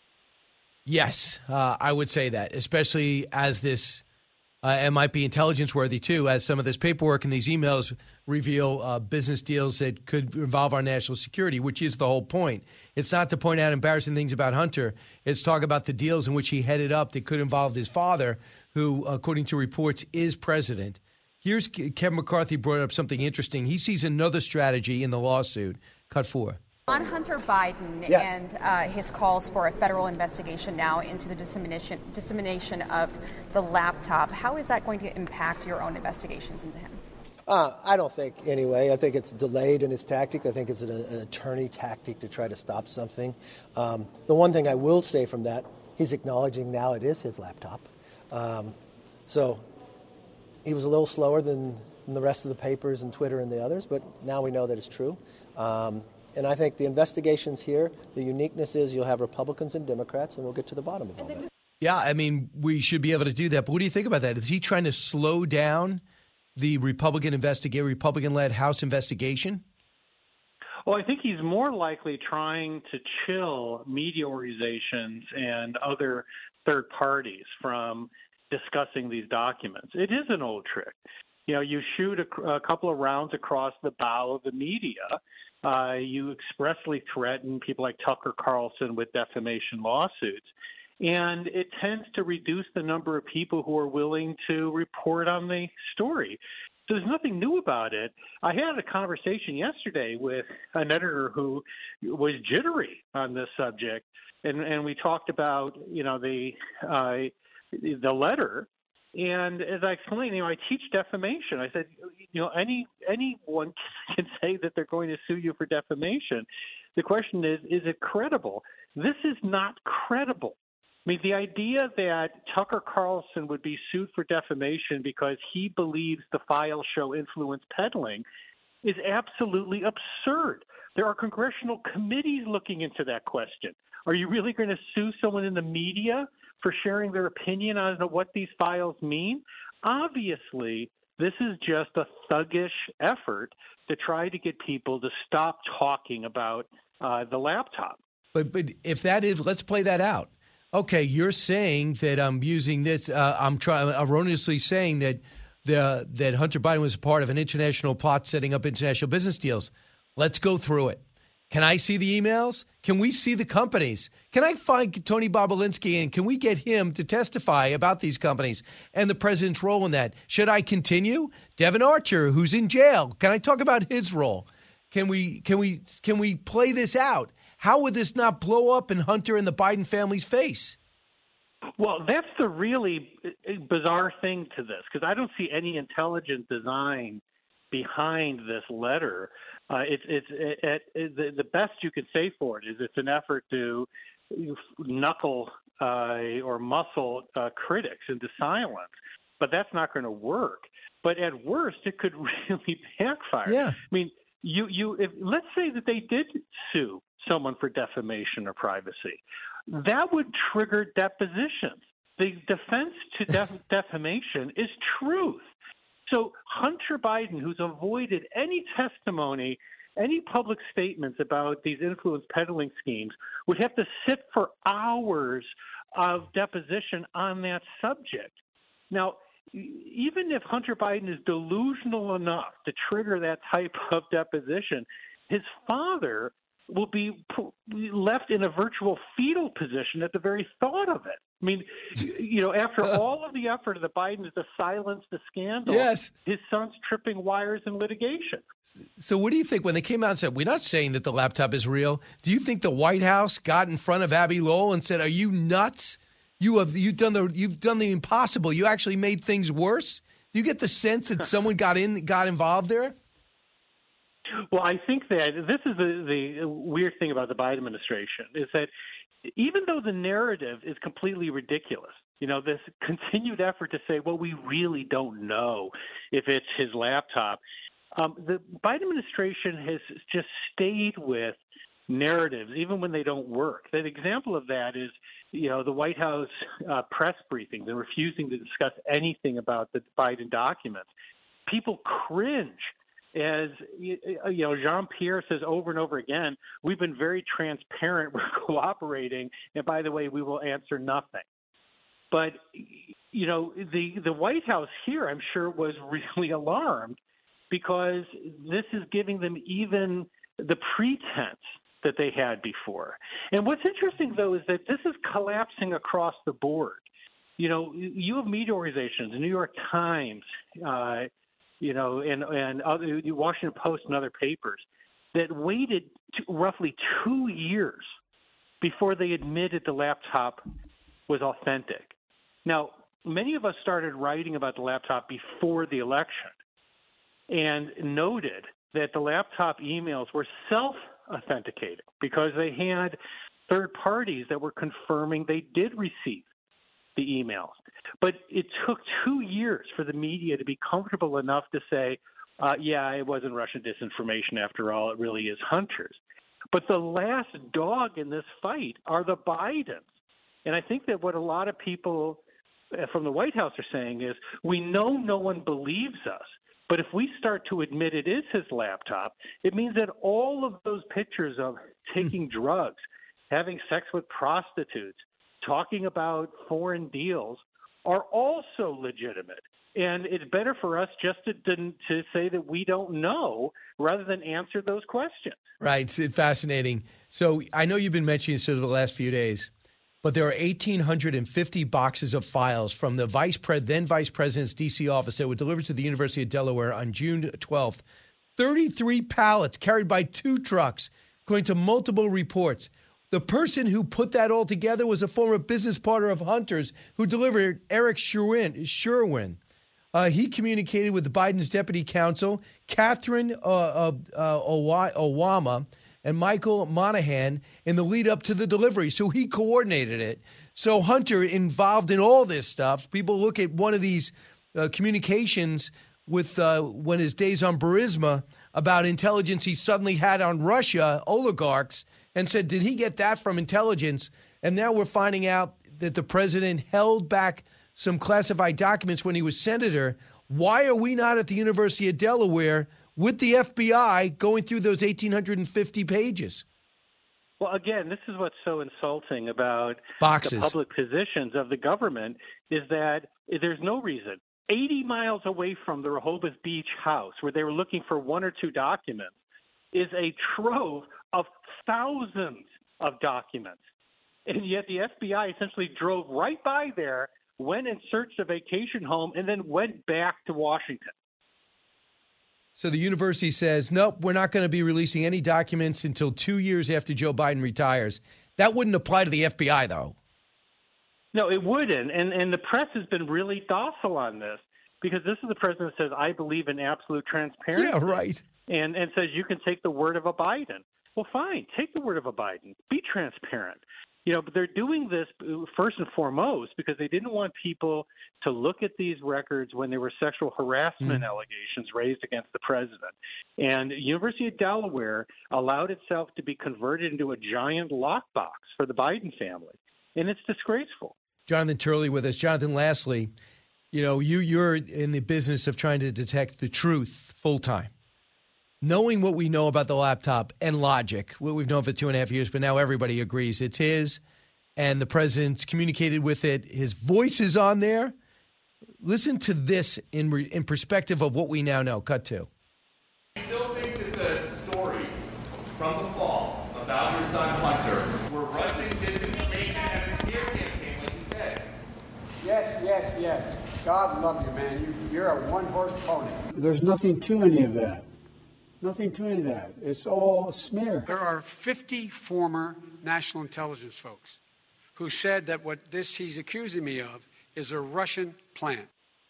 Yes, I would say that, especially as this, it might be intelligence-worthy too, as some of this paperwork and these emails reveal business deals that could involve our national security, which is the whole point. It's not to point out embarrassing things about Hunter. It's talk about the deals in which he headed up that could involve his father, who, according to reports, is president. Here's Kevin McCarthy brought up something interesting. He sees another strategy in the lawsuit. Cut 4. On Hunter Biden Yes. and his calls for a federal investigation now into the dissemination of the laptop, how is that going to impact your own investigations into him? I don't think, anyway. I think it's delayed in its tactic. I think it's an attorney tactic to try to stop something. The one thing I will say from that, he's acknowledging now it is his laptop. So he was a little slower than the rest of the papers and Twitter and the others, but now we know that it's true. And I think the investigations here, the uniqueness is you'll have Republicans and Democrats, and we'll get to the bottom of all that. Yeah, I mean, we should be able to do that. But what do you think about that? Is he trying to slow down the Republican-led House investigation? Well, I think he's more likely trying to chill media organizations and other third parties from discussing these documents. It is an old trick. You shoot a couple of rounds across the bow of the media. You expressly threaten people like Tucker Carlson with defamation lawsuits. And it tends to reduce the number of people who are willing to report on the story. So there's nothing new about it. I had a conversation yesterday with an editor who was jittery on this subject, and we talked about the letter And as I explained, I teach defamation. I said, anyone can say that they're going to sue you for defamation. The question is it credible? This is not credible. I mean, the idea that Tucker Carlson would be sued for defamation because he believes the files show influence peddling is absolutely absurd. There are congressional committees looking into that question. Are you really going to sue someone in the media for sharing their opinion on what these files mean? Obviously, this is just a thuggish effort to try to get people to stop talking about the laptop. But if that is, let's play that out. Okay, you're saying that I'm using this. I'm erroneously saying that that Hunter Biden was a part of an international plot setting up international business deals. Let's go through it. Can I see the emails? Can we see the companies? Can I find Tony Bobulinski and can we get him to testify about these companies and the president's role in that? Should I continue? Devin Archer, who's in jail, can I talk about his role? Can we play this out? How would this not blow up in Hunter and the Biden family's face? Well, that's the really bizarre thing to this, because I don't see any intelligent design behind this letter. The best you can say for it is it's an effort to knuckle or muscle critics into silence, but that's not going to work. But at worst, it could really backfire. Yeah. I mean, let's say that they did sue someone for defamation or privacy, that would trigger depositions. The defense to defamation is truth. So Hunter Biden, who's avoided any testimony, any public statements about these influence peddling schemes, would have to sit for hours of deposition on that subject. Now, even if Hunter Biden is delusional enough to trigger that type of deposition, his father will be left in a virtual fetal position at the very thought of it. I mean, after all of the effort of the Bidens to silence the scandal, yes, his son's tripping wires in litigation. So what do you think when they came out and said, we're not saying that the laptop is real? Do you think the White House got in front of Abby Lowell and said, are you nuts? You've done the impossible. You actually made things worse? Do you get the sense that someone got involved there? Well, I think that this is the weird thing about the Biden administration is that even though the narrative is completely ridiculous, this continued effort to say, well, we really don't know if it's his laptop, the Biden administration has just stayed with narratives, even when they don't work. An example of that is, the White House press briefings and refusing to discuss anything about the Biden documents. People cringe. As Jean-Pierre says over and over again, we've been very transparent, we're cooperating, and by the way, we will answer nothing. But, the White House here, I'm sure, was really alarmed because this is giving them even the pretense that they had before. And what's interesting, though, is that this is collapsing across the board. You have media organizations, the New York Times, and other Washington Post and other papers that waited roughly 2 years before they admitted the laptop was authentic. Now, many of us started writing about the laptop before the election and noted that the laptop emails were self-authenticated because they had third parties that were confirming they did receive the emails. But it took 2 years for the media to be comfortable enough to say, it wasn't Russian disinformation after all, it really is Hunter's. But the last dog in this fight are the Bidens. And I think that what a lot of people from the White House are saying is, we know no one believes us, but if we start to admit it is his laptop, it means that all of those pictures of taking drugs, having sex with prostitutes, talking about foreign deals are also legitimate. And it's better for us just to say that we don't know rather than answer those questions. Right. It's fascinating. So I know you've been mentioning this over the last few days, but there are 1,850 boxes of files from the then Vice President's D.C. office that were delivered to the University of Delaware on June 12th. 33 pallets carried by 2 trucks, according to multiple reports. The person who put that all together was a former business partner of Hunter's who delivered Eric Sherwin. He communicated with Biden's deputy counsel, Catherine Owama, and Michael Monahan in the lead up to the delivery. So he coordinated it. So Hunter involved in all this stuff. People look at one of these communications with when his days on Burisma about intelligence he suddenly had on Russia oligarchs and said, did he get that from intelligence? And now we're finding out that the president held back some classified documents when he was senator. Why are we not at the University of Delaware with the FBI going through those 1,850 pages? Well, again, this is what's so insulting about Boxes. The public positions of the government is that there's no reason. 80 miles away from the Rehoboth Beach house where they were looking for one or two documents is a trove of thousands of documents. And yet the FBI essentially drove right by there, went and searched a vacation home, and then went back to Washington. So the university says, nope, we're not going to be releasing any documents until 2 years after Joe Biden retires. That wouldn't apply to the FBI, though. No, it wouldn't. And the press has been really docile on this because this is the president that says, I believe in absolute transparency. Yeah, right. And says you can take the word of a Biden. Well, fine, take the word of a Biden. Be transparent. But they're doing this first and foremost because they didn't want people to look at these records when there were sexual harassment allegations raised against the president. And University of Delaware allowed itself to be converted into a giant lockbox for the Biden family. And it's disgraceful. Jonathan Turley with us. Jonathan, lastly, you're in the business of trying to detect the truth full time. Knowing what we know about the laptop and logic, what we've known for 2.5 years, but now everybody agrees it's his, and the president's communicated with it. His voice is on there. Listen to this in perspective of what we now know. Cut 2. I still think that the stories from the fall about your son Hunter were Russian disinformation and a smear campaign, like you said. Yes. God love you, man. You're a one-horse pony. There's nothing to any of that. Nothing to any of that. It's all a smear. There are 50 former national intelligence folks who said that what he's accusing me of is a Russian plant.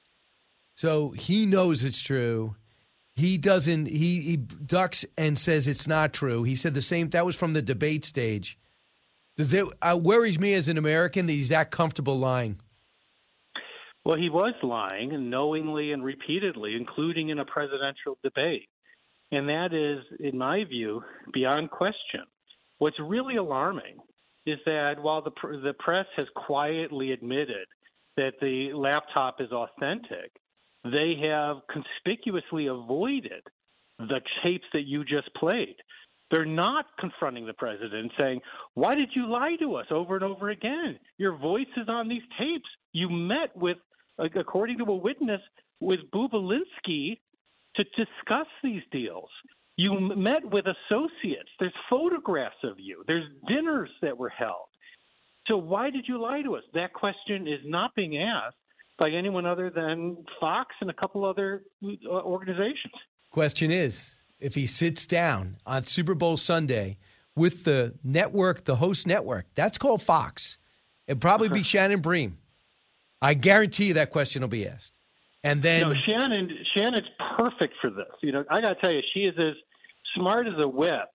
So he knows it's true. He doesn't. He ducks and says it's not true. He said the same. That was from the debate stage. It worries me as an American that he's that comfortable lying. Well, he was lying knowingly and repeatedly, including in a presidential debate. And that is, in my view, beyond question. What's really alarming is that while the press has quietly admitted that the laptop is authentic, they have conspicuously avoided the tapes that you just played. They're not confronting the president saying, why did you lie to us over and over again? Your voice is on these tapes. You met with, according to a witness, with Bubalinsky to discuss these deals. You met with associates. There's photographs of you. There's dinners that were held. So why did you lie to us? That question is not being asked by anyone other than Fox and a couple other organizations. Question is, if he sits down on Super Bowl Sunday with the network, the host network, that's called Fox. It'd probably be Shannon Bream. I guarantee you that question will be asked. And then Shannon's perfect for this. I got to tell you, she is as smart as a whip,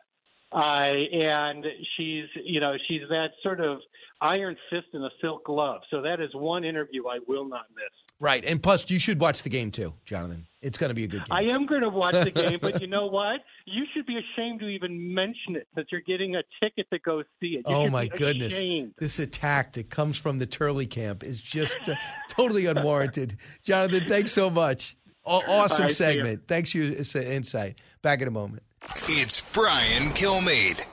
and she's that sort of iron fist in a silk glove. So that is one interview I will not miss. Right, and plus you should watch the game too, Jonathan. It's going to be a good game. I am going to watch the game, but you know what? You should be ashamed to even mention it that you're getting a ticket to go see it. Oh my goodness! Ashamed. This attack that comes from the Turley camp is just totally unwarranted. Jonathan, thanks so much. Awesome segment. Thanks for your insight. Back in a moment. It's Brian Kilmeade.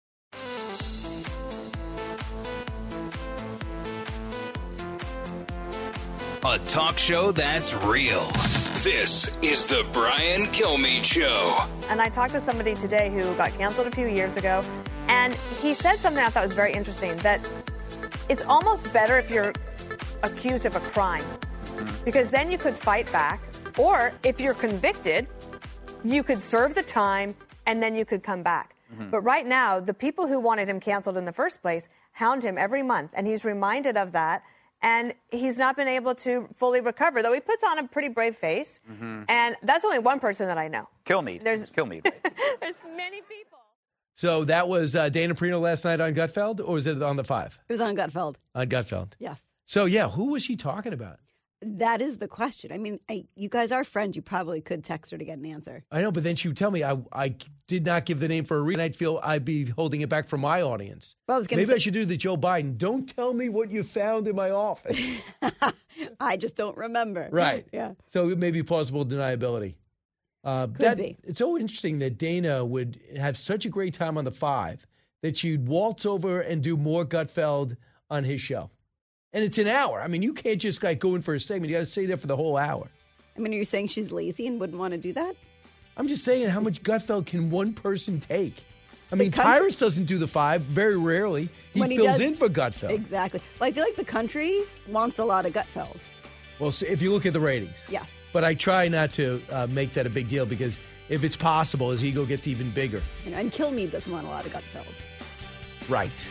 A talk show that's real. This is the Brian Kilmeade Show. And I talked to somebody today who got canceled a few years ago, and he said something I thought was very interesting, that it's almost better if you're accused of a crime, because then you could fight back, or if you're convicted, you could serve the time, and then you could come back. But right now, the people who wanted him canceled in the first place hound him every month, and he's reminded of that. And he's not been able to fully recover, though he puts on a pretty brave face. And that's only one person that I know. Kilmeade. There's Kilmeade. There's many people. So that was Dana Perino last night on Gutfeld, or was it on the 5? It was on Gutfeld. On Gutfeld. Yes. So, yeah, who was she talking about? That is the question. I mean, you guys are friends. You probably could text her to get an answer. I know, but then she would tell me I did not give the name for a reason. I'd feel I'd be holding it back from my audience. Well, Maybe I should do the Joe Biden. Don't tell me what you found in my office. I just don't remember. Right. Yeah. So it may be plausible deniability. Could be. It's so interesting that Dana would have such a great time on the 5 that she'd waltz over and do more Gutfeld on his show. And it's an hour. I mean, you can't just go in for a segment. You got to stay there for the whole hour. I mean, are you saying she's lazy and wouldn't want to do that? I'm just saying, how much Gutfeld can one person take? I mean, Tyrus doesn't do the 5 very rarely. He fills in for Gutfeld. Exactly. Well, I feel like the country wants a lot of Gutfeld. Well, so if you look at the ratings. Yes. But I try not to make that a big deal because if it's possible, his ego gets even bigger. And Kilmeade doesn't want a lot of Gutfeld. Right.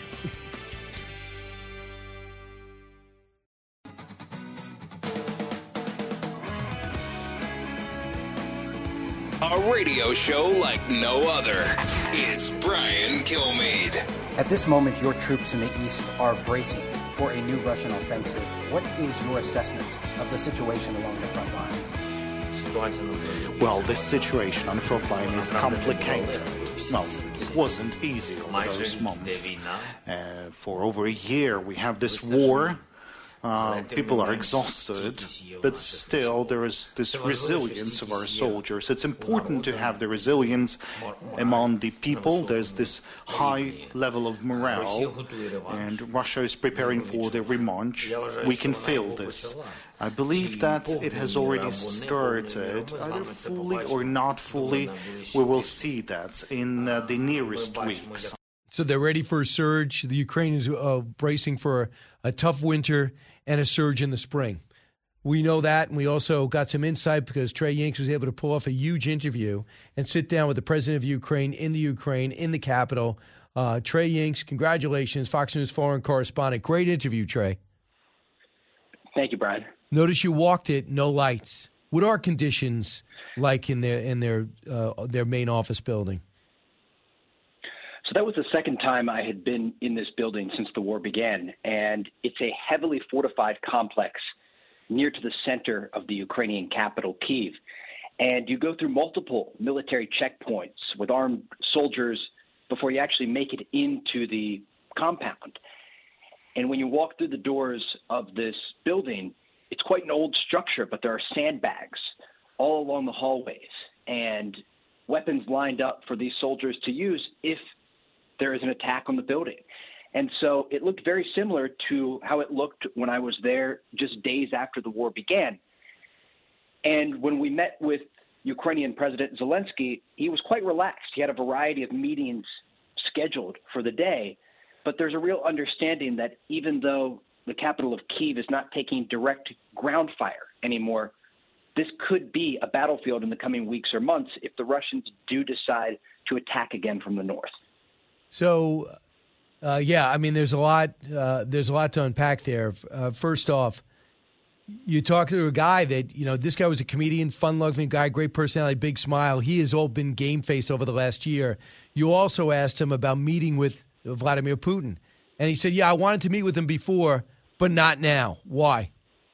A radio show like no other. It's Brian Kilmeade. At this moment, your troops in the east are bracing for a new Russian offensive. What is your assessment of the situation along the front lines? Well, this situation on the front line is complicated. Well, it wasn't easy over those months. For over a year, we have this war. People are exhausted, but still there is this resilience of our soldiers. It's important to have the resilience among the people. There's this high level of morale, and Russia is preparing for the revanche. We can feel this. I believe that it has already started, either fully or not fully. We will see that in the nearest weeks. So they're ready for a surge. The Ukrainians are bracing for a tough winter and a surge in the spring. We know that, and we also got some insight because Trey Yingst was able to pull off a huge interview and sit down with the president of Ukraine, in the capital. Trey Yingst, congratulations, Fox News foreign correspondent. Great interview, Trey. Thank you, Brian. Notice you walked it, no lights. What are conditions like in their main office building? So that was the second time I had been in this building since the war began, and it's a heavily fortified complex near to the center of the Ukrainian capital, Kyiv. And you go through multiple military checkpoints with armed soldiers before you actually make it into the compound. And when you walk through the doors of this building, it's quite an old structure, but there are sandbags all along the hallways and weapons lined up for these soldiers to use if there is an attack on the building. And so it looked very similar to how it looked when I was there just days after the war began. And when we met with Ukrainian President Zelensky, he was quite relaxed. He had a variety of meetings scheduled for the day, but there's a real understanding that even though the capital of Kyiv is not taking direct ground fire anymore, this could be a battlefield in the coming weeks or months if the Russians do decide to attack again from the north. So, I mean, there's a lot to unpack there. First off, you talk to a guy that, this guy was a comedian, fun-loving guy, great personality, big smile. He has all been game-faced over the last year. You also asked him about meeting with Vladimir Putin. And he said, yeah, I wanted to meet with him before, but not now. Why?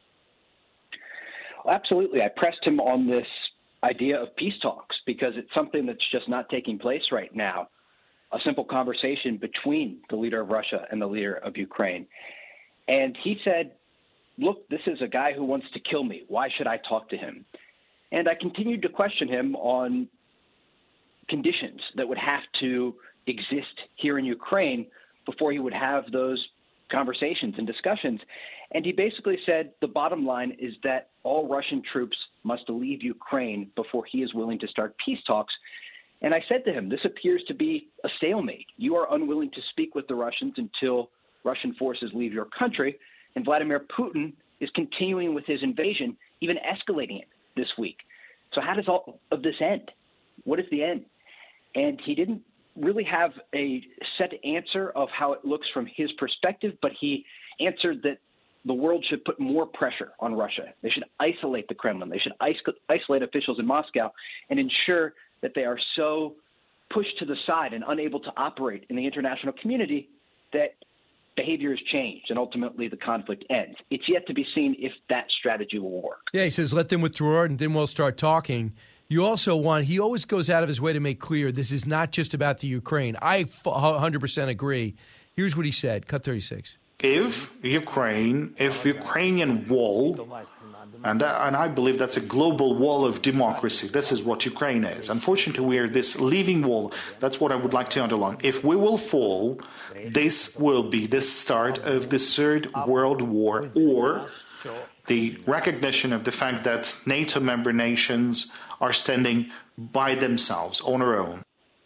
Well, absolutely. I pressed him on this idea of peace talks because it's something that's just not taking place right now. A simple conversation between the leader of Russia and the leader of Ukraine. And he said, look, this is a guy who wants to kill me. Why should I talk to him? And I continued to question him on conditions that would have to exist here in Ukraine before he would have those conversations and discussions. And he basically said the bottom line is that all Russian troops must leave Ukraine before he is willing to start peace talks. And I said to him, this appears to be a stalemate. You are unwilling to speak with the Russians until Russian forces leave your country. And Vladimir Putin is continuing with his invasion, even escalating it this week. So how does all of this end? What is the end? And he didn't really have a set answer of how it looks from his perspective, but he answered that the world should put more pressure on Russia. They should isolate the Kremlin. They should isolate officials in Moscow and ensure that they are so pushed to the side and unable to operate in the international community that behavior is changed and ultimately the conflict ends. It's yet to be seen if that strategy will work. Yeah, he says, let them withdraw and then we'll start talking. You also want, he always goes out of his way to make clear this is not just about the Ukraine. I 100% agree. Here's what he said. Cut 36. If Ukrainian wall, and I believe that's a global wall of democracy, this is what Ukraine is. Unfortunately, we are this living wall. That's what I would like to underline. If we will fall, this will be the start of the Third World War, or the recognition of the fact that NATO member nations are standing by themselves on their own.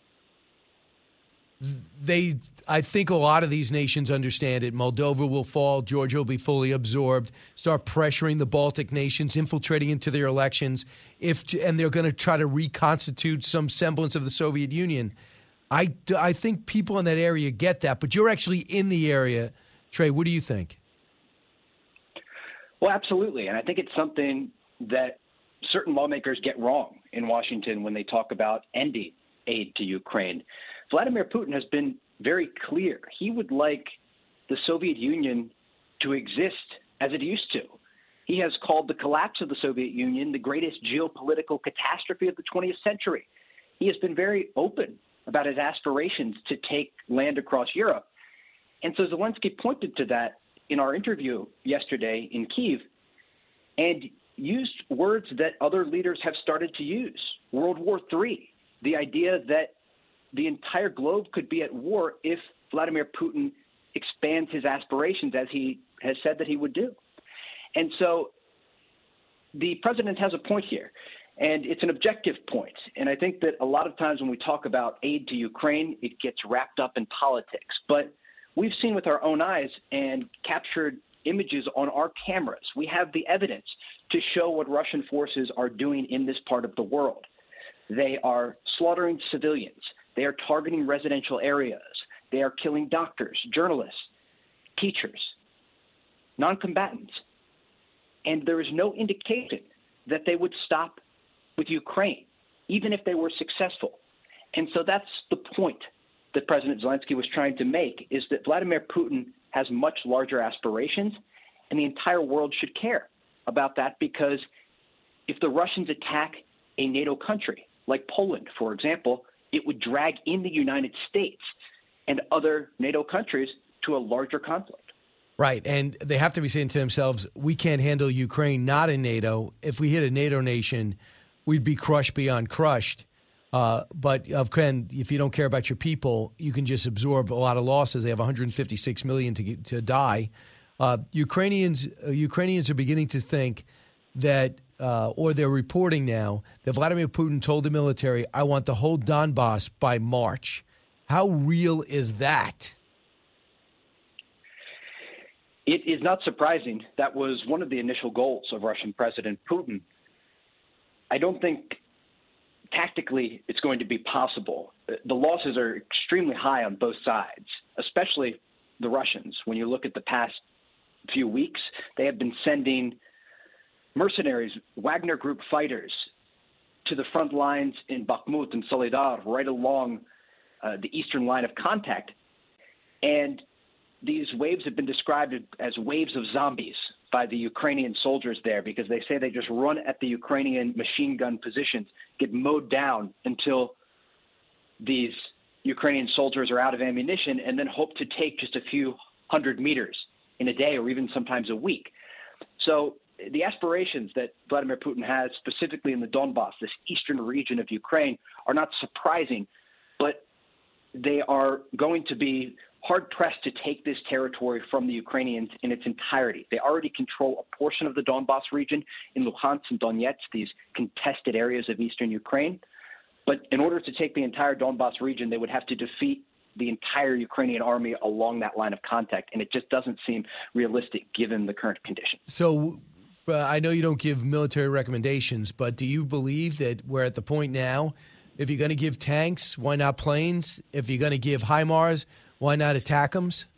I think a lot of these nations understand it. Moldova will fall. Georgia will be fully absorbed. Start pressuring the Baltic nations, infiltrating into their elections, and they're going to try to reconstitute some semblance of the Soviet Union. I think people in that area get that, but you're actually in the area. Trey, what do you think? Well, absolutely, and I think it's something that certain lawmakers get wrong in Washington when they talk about ending aid to Ukraine. Vladimir Putin has been very clear. He would like the Soviet Union to exist as it used to. He has called the collapse of the Soviet Union the greatest geopolitical catastrophe of the 20th century. He has been very open about his aspirations to take land across Europe. And so Zelensky pointed to that in our interview yesterday in Kyiv and used words that other leaders have started to use. World War III, the idea that the entire globe could be at war if Vladimir Putin expands his aspirations as he has said that he would do. And so the president has a point here, and it's an objective point. And I think that a lot of times when we talk about aid to Ukraine, it gets wrapped up in politics. But we've seen with our own eyes and captured images on our cameras. We have the evidence to show what Russian forces are doing in this part of the world. They are slaughtering civilians. They are targeting residential areas. They are killing doctors, journalists, teachers, non-combatants. And there is no indication that they would stop with Ukraine, even if they were successful. And so that's the point that President Zelensky was trying to make, is that Vladimir Putin has much larger aspirations, and the entire world should care about that, because if the Russians attack a NATO country, like Poland, for example, it would drag in the United States and other NATO countries to a larger conflict. Right, and they have to be saying to themselves, we can't handle Ukraine not in NATO. If we hit a NATO nation, we'd be crushed beyond crushed. But if you don't care about your people, you can just absorb a lot of losses. They have 156 million to die. Ukrainians are beginning to think that, or they're reporting now, that Vladimir Putin told the military, I want the whole Donbass by March. How real is that? It is not surprising. That was one of the initial goals of Russian President Putin. I don't think tactically it's going to be possible. The losses are extremely high on both sides, especially the Russians. When you look at the past few weeks, they have been sending mercenaries, Wagner Group fighters, to the front lines in Bakhmut and Soledar, right along the eastern line of contact. And these waves have been described as waves of zombies by the Ukrainian soldiers there, because they say they just run at the Ukrainian machine gun positions, get mowed down until these Ukrainian soldiers are out of ammunition, and then hope to take just a few hundred meters in a day or even sometimes a week. So the aspirations that Vladimir Putin has, specifically in the Donbass, this eastern region of Ukraine, are not surprising, but they are going to be hard-pressed to take this territory from the Ukrainians in its entirety. They already control a portion of the Donbass region in Luhansk and Donetsk, these contested areas of eastern Ukraine. But in order to take the entire Donbass region, they would have to defeat the entire Ukrainian army along that line of contact, and it just doesn't seem realistic given the current conditions. So I know you don't give military recommendations, but do you believe that we're at the point now If you're going to give tanks, why not planes? If you're going to give HIMARS, why not ATACMS?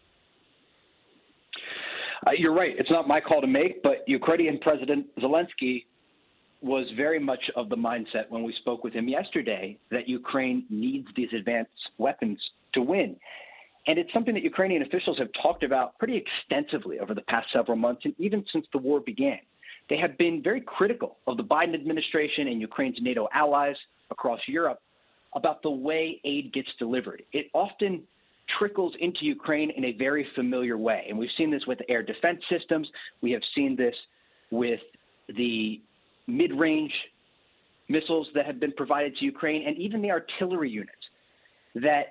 You're right. It's not my call to make, but Ukrainian President Zelensky was very much of the mindset when we spoke with him yesterday that Ukraine needs these advanced weapons to win. And it's something that Ukrainian officials have talked about pretty extensively over the past several months, and even since the war began. They have been very critical of the Biden administration and Ukraine's NATO allies across Europe about the way aid gets delivered. It often trickles into Ukraine in a very familiar way. And we've seen this with air defense systems. We have seen this with the mid-range missiles that have been provided to Ukraine, and even the artillery units, that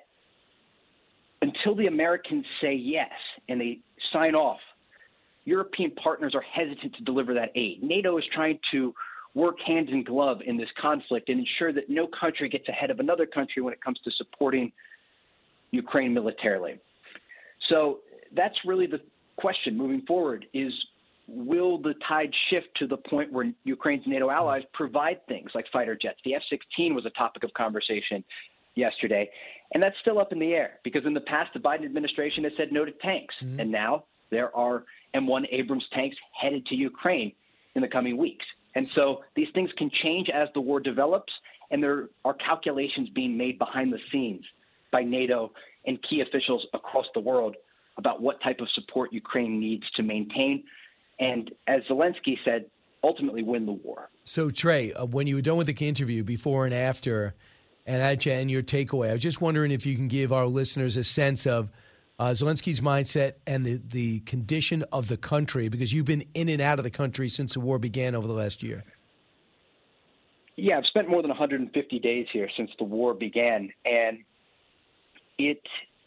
until the Americans say yes and they sign off, European partners are hesitant to deliver that aid. NATO is trying to work hand in glove in this conflict and ensure that no country gets ahead of another country when it comes to supporting Ukraine militarily. So that's really the question moving forward is, will the tide shift to the point where Ukraine's NATO allies provide things like fighter jets? The F-16 was a topic of conversation yesterday, and that's still up in the air because in the past the Biden administration has said no to tanks, and now there are M1 Abrams tanks headed to Ukraine in the coming weeks. And so these things can change as the war develops, and there are calculations being made behind the scenes by NATO and key officials across the world about what type of support Ukraine needs to maintain and, as Zelensky said, ultimately win the war. So, Trey, when you were done with the interview, before and after, and your takeaway, I was just wondering if you can give our listeners a sense of Zelensky's mindset and the condition of the country, because you've been in and out of the country since the war began over the last year. Yeah, I've spent more than 150 days here since the war began, and it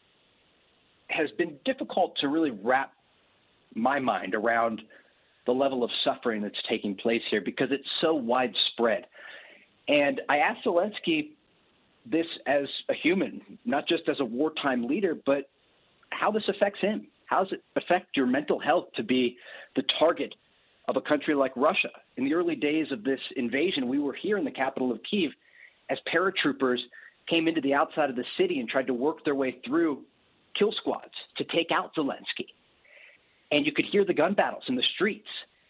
has been difficult to really wrap my mind around the level of suffering that's taking place here because it's so widespread. And I asked Zelensky this as a human, not just as a wartime leader, but how this affects him. How does it affect your mental health to be the target of a country like Russia? In the early days of this invasion, we were here in the capital of Kyiv as paratroopers came into the outside of the city and tried to work their way through kill squads to take out Zelensky. And you could hear the gun battles in the streets.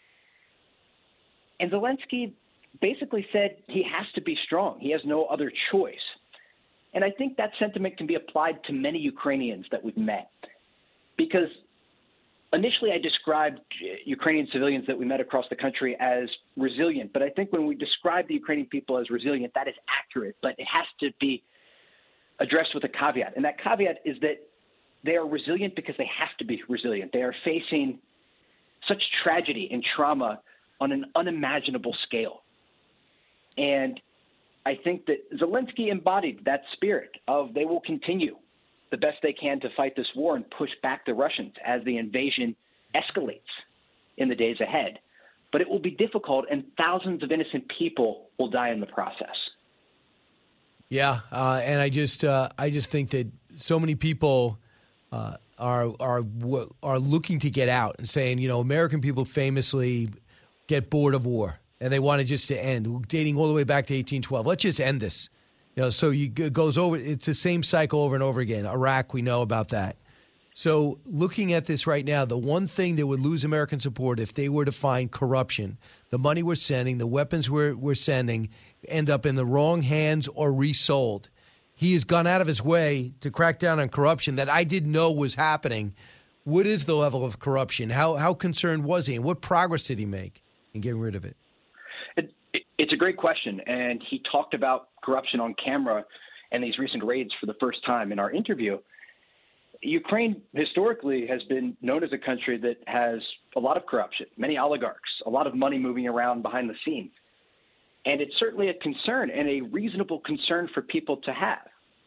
And Zelensky basically said he has to be strong. He has no other choice. And I think that sentiment can be applied to many Ukrainians that we've met. Because initially I described Ukrainian civilians that we met across the country as resilient. But I think when we describe the Ukrainian people as resilient, that is accurate. But it has to be addressed with a caveat. And that caveat is that they are resilient because they have to be resilient. They are facing such tragedy and trauma on an unimaginable scale. And I think that Zelensky embodied that spirit of they will continue the best they can to fight this war and push back the Russians as the invasion escalates in the days ahead. But it will be difficult, and thousands of innocent people will die in the process. Yeah, and I just think that so many people are looking to get out and saying, you know, American people famously get bored of war and they want it just to end, dating all the way back to 1812. Let's just end this. You know, so it goes over. It's the same cycle over and over again. Iraq, we know about that. So looking at this right now, the one thing that would lose American support if they were to find corruption, the money we're sending, the weapons we're sending, end up in the wrong hands or resold. He has gone out of his way to crack down on corruption that I didn't know was happening. What is the level of corruption? How concerned was he? And what progress did he make in getting rid of it? It's a great question. And he talked about corruption on camera and these recent raids for the first time in our interview. Ukraine historically has been known as a country that has a lot of corruption, many oligarchs, a lot of money moving around behind the scenes. And it's certainly a concern and a reasonable concern for people to have.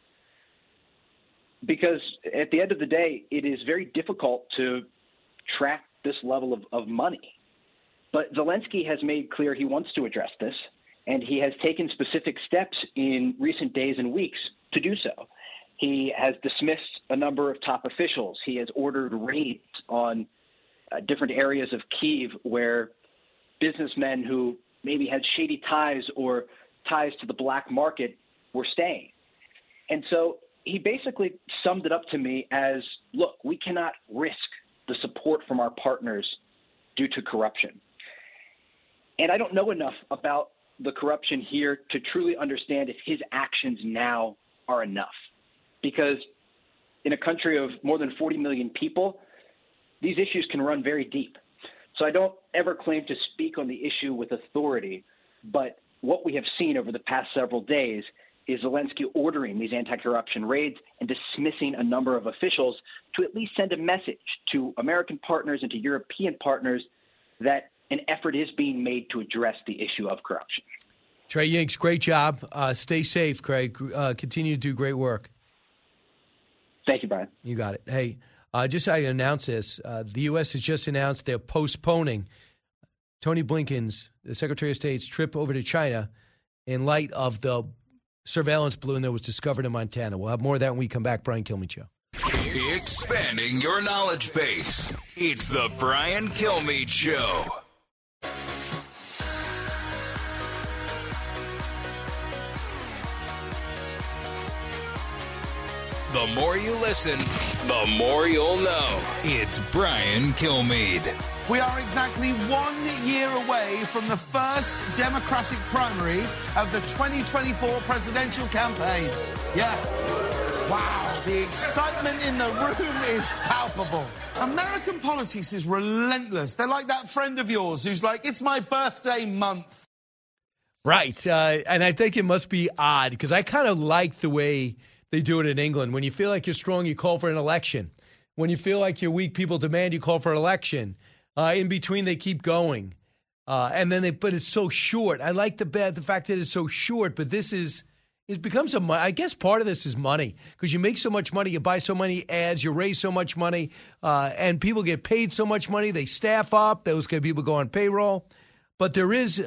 Because at the end of the day, it is very difficult to track this level of money. But Zelensky has made clear he wants to address this, and he has taken specific steps in recent days and weeks to do so. He has dismissed a number of top officials. He has ordered raids on different areas of Kyiv where businessmen who maybe had shady ties or ties to the black market we're staying. And so he basically summed it up to me as, look, we cannot risk the support from our partners due to corruption. And I don't know enough about the corruption here to truly understand if his actions now are enough. Because in a country of more than 40 million people, these issues can run very deep. So I don't ever claim to speak on the issue with authority, but what we have seen over the past several days is Zelensky ordering these anti-corruption raids and dismissing a number of officials to at least send a message to American partners and to European partners that an effort is being made to address the issue of corruption. Trey Yingst, great job. Stay safe, Craig. Continue to do great work. Thank you, Brian. You got it. Hey, just so I announce this, the U.S. has just announced they're postponing Tony Blinken's, the Secretary of State's, trip over to China in light of the surveillance balloon that was discovered in Montana. We'll have more of that when we come back. Brian Kilmeade Show. Expanding your knowledge base. It's the Brian Kilmeade Show. The more you listen, the more you'll know. It's Brian Kilmeade. We are exactly 1 year away from the first Democratic primary of the 2024 presidential campaign. Yeah. Wow, the excitement in the room is palpable. American politics is relentless. They're like that friend of yours who's like, it's my birthday month. Right, and I think it must be odd because I kind of like the way they do it in England. When you feel like you're strong, you call for an election. When you feel like you're weak, people demand you call for an election. In between, they keep going. But it's so short. I like the fact that it's so short, but it becomes I guess part of this is money because you make so much money, you buy so many ads, you raise so much money, and people get paid so much money, they staff up, those kind of people go on payroll. But there is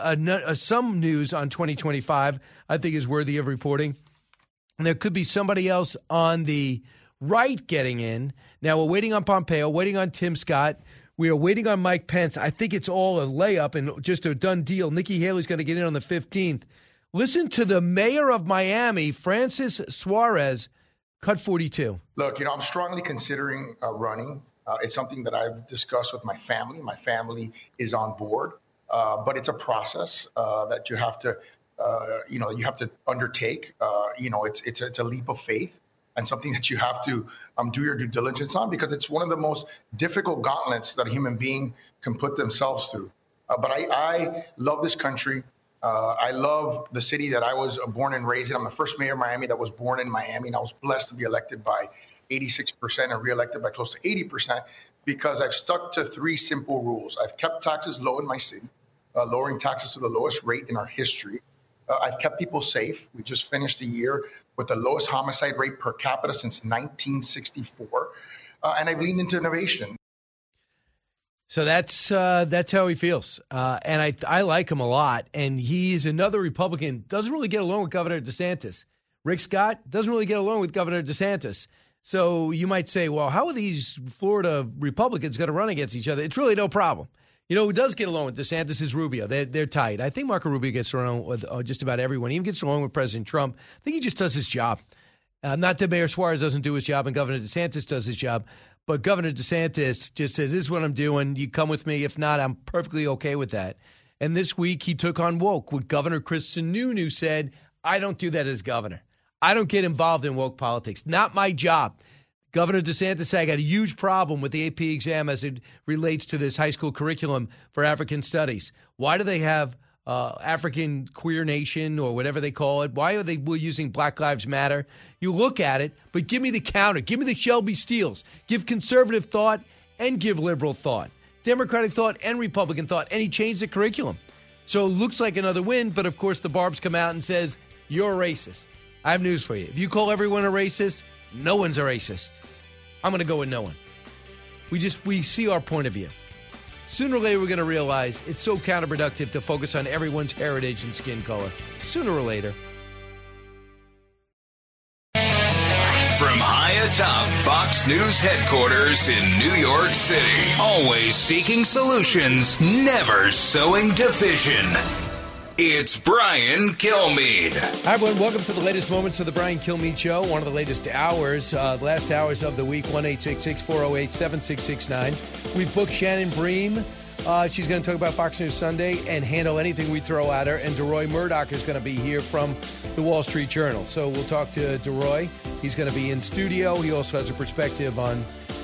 some news on 2025 I think is worthy of reporting. And there could be somebody else on the right getting in. Now, we're waiting on Pompeo, waiting on Tim Scott. We are waiting on Mike Pence. I think it's all a layup and just a done deal. Nikki Haley's going to get in on the 15th. Listen to the mayor of Miami, Francis Suarez, cut 42. Look, I'm strongly considering running. It's something that I've discussed with my family. My family is on board, but it's a process that you have to, you have to undertake. It's a leap of faith and something that you have to do your due diligence on because it's one of the most difficult gauntlets that a human being can put themselves through. But I love this country. I love the city that I was born and raised in. I'm the first mayor of Miami that was born in Miami, and I was blessed to be elected by 86% and reelected by close to 80% because I've stuck to 3 simple rules. I've kept taxes low in my city, lowering taxes to the lowest rate in our history. I've kept people safe. We just finished a year with the lowest homicide rate per capita since 1964. And I've leaned into innovation. So that's how he feels. And I like him a lot. And he's another Republican, doesn't really get along with Governor DeSantis. Rick Scott doesn't really get along with Governor DeSantis. So you might say, well, how are these Florida Republicans going to run against each other? It's really no problem. Who does get along with DeSantis is Rubio. They're tight. I think Marco Rubio gets along with just about everyone. He even gets along with President Trump. I think he just does his job. Not that Mayor Suarez doesn't do his job and Governor DeSantis does his job, but Governor DeSantis just says, this is what I'm doing. You come with me. If not, I'm perfectly okay with that. And this week he took on woke with Governor Chris Sununu said, I don't do that as governor. I don't get involved in woke politics. Not my job. Governor DeSantis said, I got a huge problem with the AP exam as it relates to this high school curriculum for African studies. Why do they have African Queer Nation or whatever they call it? Why are they using Black Lives Matter? You look at it, but give me the counter. Give me the Shelby Steels. Give conservative thought and give liberal thought, Democratic thought and Republican thought, and he changed the curriculum. So it looks like another win, but of course the Barbs come out and says, you're a racist. I have news for you. If you call everyone a racist, no one's a racist. I'm going to go with no one. We see our point of view. Sooner or later, we're going to realize it's so counterproductive to focus on everyone's heritage and skin color. Sooner or later. From high atop Fox News headquarters in New York City, always seeking solutions, never sowing division. It's Brian Kilmeade. Hi, everyone. Welcome to the latest moments of the Brian Kilmeade Show. One of the latest hours, last hours of the week, 1-866-408-7669. We've booked Shannon Bream. She's going to talk about Fox News Sunday and handle anything we throw at her. And DeRoy Murdoch is going to be here from the Wall Street Journal. So we'll talk to DeRoy. He's going to be in studio. He also has a perspective on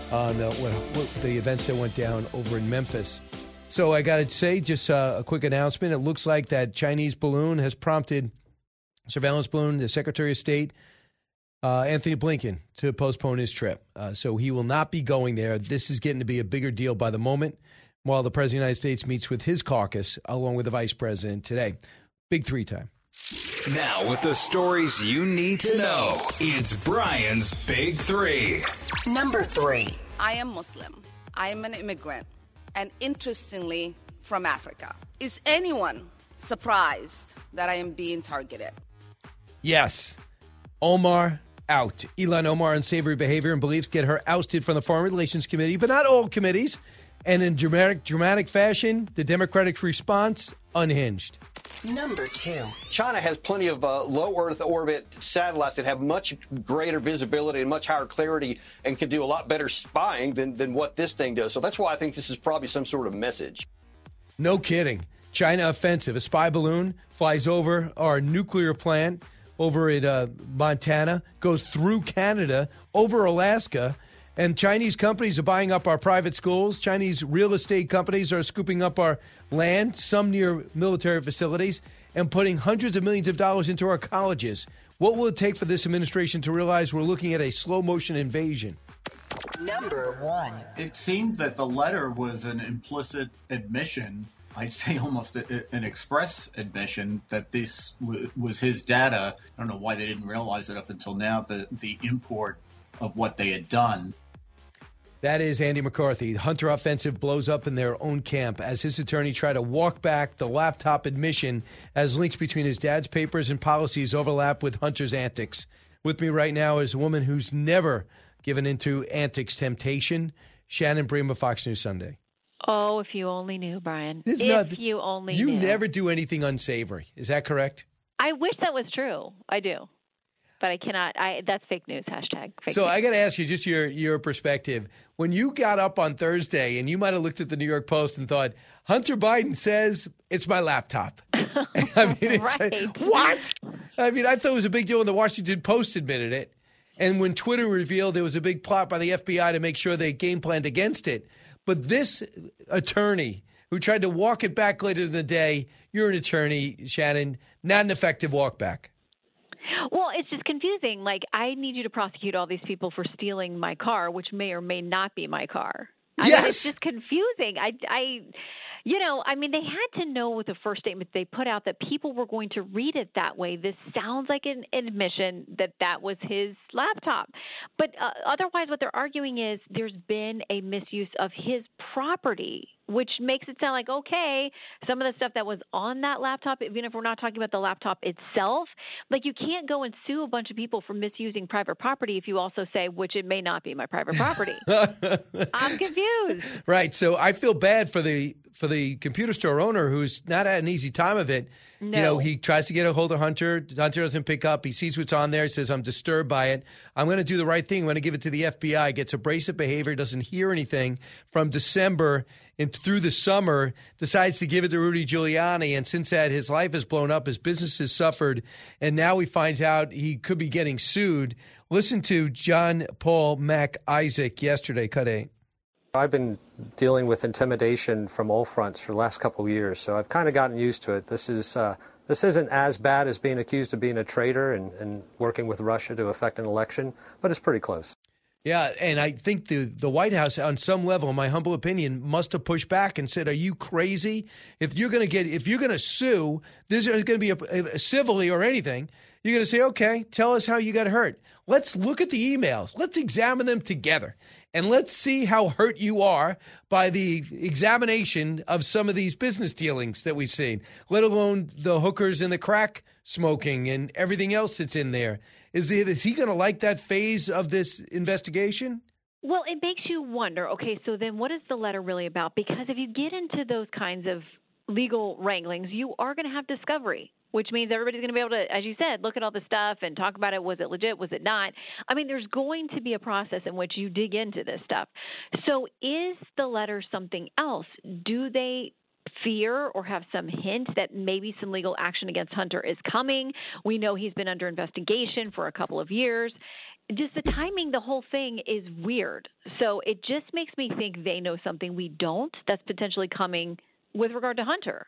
the events that went down over in Memphis. So I got to say, just a quick announcement. It looks like that Chinese balloon has prompted surveillance balloon, the Secretary of State, Anthony Blinken, to postpone his trip. So he will not be going there. This is getting to be a bigger deal by the moment, while the President of the United States meets with his caucus along with the Vice President today. Big three time. Now with the stories you need to know, it's Brian's Big Three. Number 3. I am Muslim. I am an immigrant. And interestingly, from Africa. Is anyone surprised that I am being targeted? Yes. Omar out. Ilhan Omar, unsavory behavior and beliefs get her ousted from the Foreign Relations Committee, but not all committees. And in dramatic fashion, the Democratic response, unhinged. Number 2. China has plenty of low Earth orbit satellites that have much greater visibility and much higher clarity and can do a lot better spying than what this thing does. So that's why I think this is probably some sort of message. No kidding. China offensive. A spy balloon flies over our nuclear plant over at Montana, goes through Canada, over Alaska, and Chinese companies are buying up our private schools. Chinese real estate companies are scooping up our land, some near military facilities, and putting hundreds of millions of dollars into our colleges. What will it take for this administration to realize we're looking at a slow-motion invasion? Number 1. It seemed that the letter was an implicit admission, I'd say almost an express admission, that this was his data. I don't know why they didn't realize it up until now, the import of what they had done. That is Andy McCarthy. Hunter offensive blows up in their own camp as his attorney tried to walk back the laptop admission as links between his dad's papers and policies overlap with Hunter's antics. With me right now is a woman who's never given into antics temptation, Shannon Bream of Fox News Sunday. Oh, if you only knew, Brian. You only knew. You never do anything unsavory. Is that correct? I wish that was true. I do. But I cannot. That's fake news. Hashtag fake So news. I got to ask you, just your perspective. When you got up on Thursday and you might have looked at the New York Post and thought, Hunter Biden says it's my laptop. I mean, it's right. What? I mean, I thought it was a big deal when the Washington Post admitted it. And when Twitter revealed there was a big plot by the FBI to make sure they game planned against it. But this attorney who tried to walk it back later in the day, you're an attorney, Shannon, not an effective walk back. Well, it's just confusing. Like, I need you to prosecute all these people for stealing my car, which may or may not be my car. I mean, it's just confusing. I mean, they had to know with the first statement they put out that people were going to read it that way. This sounds like an admission that was his laptop. But otherwise, what they're arguing is there's been a misuse of his property, which makes it sound like, okay, some of the stuff that was on that laptop, even if we're not talking about the laptop itself, like you can't go and sue a bunch of people for misusing private property if you also say, which it may not be my private property. I'm confused. Right. So I feel bad for the computer store owner who's not had an easy time of it. No. You know, he tries to get a hold of Hunter. Hunter doesn't pick up. He sees what's on there. He says, I'm disturbed by it. I'm going to do the right thing. I'm going to give it to the FBI. Gets abrasive behavior, doesn't hear anything from December and through the summer, decides to give it to Rudy Giuliani. And since that, his life has blown up. His business has suffered. And now he finds out he could be getting sued. Listen to John Paul Mac Isaac yesterday, Cut 8. I've been dealing with intimidation from all fronts for the last couple of years, so I've kind of gotten used to it. This isn't as bad as being accused of being a traitor and working with Russia to affect an election, but it's pretty close. Yeah, and I think the White House, on some level, in my humble opinion, must have pushed back and said, "Are you crazy? If you're going to sue, there's going to be a civilly or anything. You're going to say, okay, tell us how you got hurt. Let's look at the emails. Let's examine them together." And let's see how hurt you are by the examination of some of these business dealings that we've seen, let alone the hookers and the crack smoking and everything else that's in there. Is he going to like that phase of this investigation? Well, it makes you wonder, okay, so then what is the letter really about? Because if you get into those kinds of legal wranglings, you are going to have discovery, which means everybody's going to be able to, as you said, look at all the stuff and talk about it. Was it legit? Was it not? I mean, there's going to be a process in which you dig into this stuff. So is the letter something else? Do they fear or have some hint that maybe some legal action against Hunter is coming? We know he's been under investigation for a couple of years. Just the timing, the whole thing is weird. So it just makes me think they know something we don't that's potentially coming with regard to Hunter.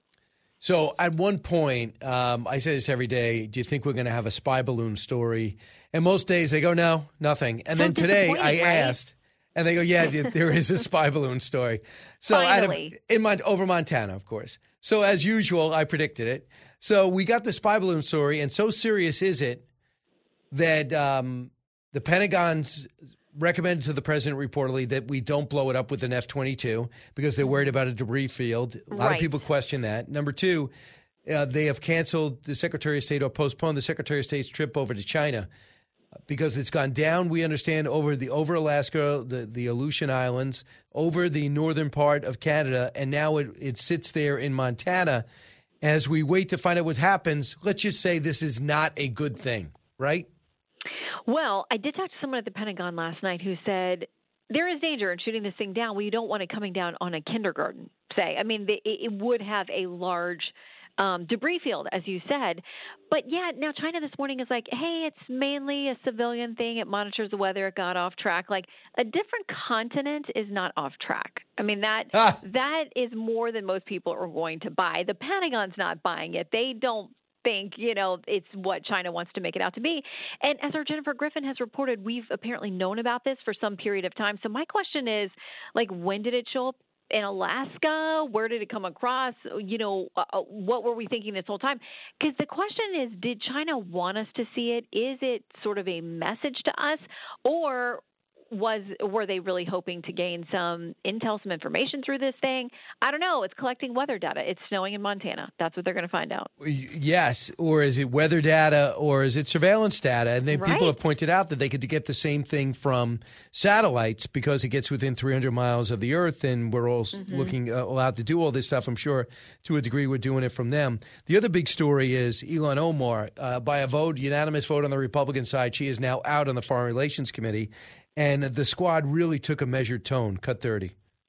So at one point, I say this every day, do you think we're going to have a spy balloon story? And most days they go, no, nothing. And then today I asked, and they go, yeah, there is a spy balloon story. So over Montana, of course. So as usual, I predicted it. So we got the spy balloon story, and so serious is it that the Pentagon's recommended to the president reportedly that we don't blow it up with an F-22 because they're worried about a debris field. A lot of people question that. Number two, they have canceled the Secretary of State or postponed the Secretary of State's trip over to China because it's gone down, we understand, over Alaska, the Aleutian Islands, over the northern part of Canada, and now it sits there in Montana. As we wait to find out what happens, let's just say this is not a good thing, right? Well, I did talk to someone at the Pentagon last night who said there is danger in shooting this thing down. Well, you don't want it coming down on a kindergarten, say. I mean, it would have a large debris field, as you said. But, yeah, now China this morning is like, hey, it's mainly a civilian thing. It monitors the weather. It got off track. Like, a different continent is not off track. I mean, that is more than most people are going to buy. The Pentagon's not buying it. They don't think, it's what China wants to make it out to be. And as our Jennifer Griffin has reported, we've apparently known about this for some period of time. So my question is, when did it show up in Alaska? Where did it come across? What were we thinking this whole time? Because the question is, did China want us to see it? Is it sort of a message to us? Or were they really hoping to gain some intel, some information through this thing? I don't know. It's collecting weather data. It's snowing in Montana. That's what they're going to find out. Yes. Or is it weather data or is it surveillance data? And then people have pointed out that they could get the same thing from satellites because it gets within 300 miles of the Earth, and we're all allowed to do all this stuff. I'm sure to a degree we're doing it from them. The other big story is Ilhan Omar. By a unanimous vote on the Republican side, she is now out on the Foreign Relations Committee. And the squad really took a measured tone. Cut 30.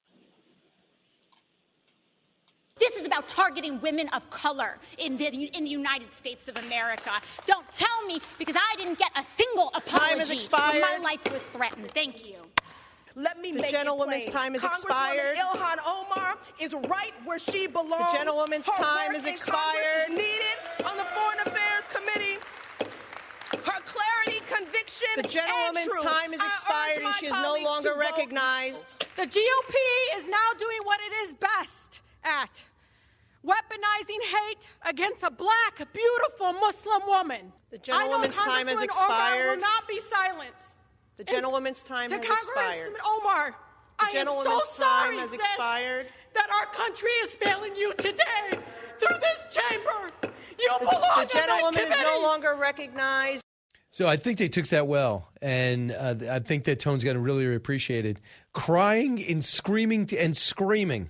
This is about targeting women of color in the United States of America. Don't tell me, because I didn't get a single apology. Time has expired. When my life was threatened. Thank you. Let me make gentlewoman's time has expired. Ilhan Omar is right where she belongs. The gentlewoman's time has expired. Needed on the Foreign Affairs Committee. Her clarity, conviction, the gentlewoman's time has expired and she is no longer recognized. The GOP is now doing what it is best at, weaponizing hate against a black, beautiful Muslim woman. The gentlewoman's time has expired. Omar will not be silenced. The gentlewoman's time has expired. Omar, the gentlewoman's time has expired. That our country is failing you today through this chamber. You belong. The gentlewoman is no longer recognized. So I think they took that well, and I think that tone's getting really appreciated. Crying and screaming and screaming.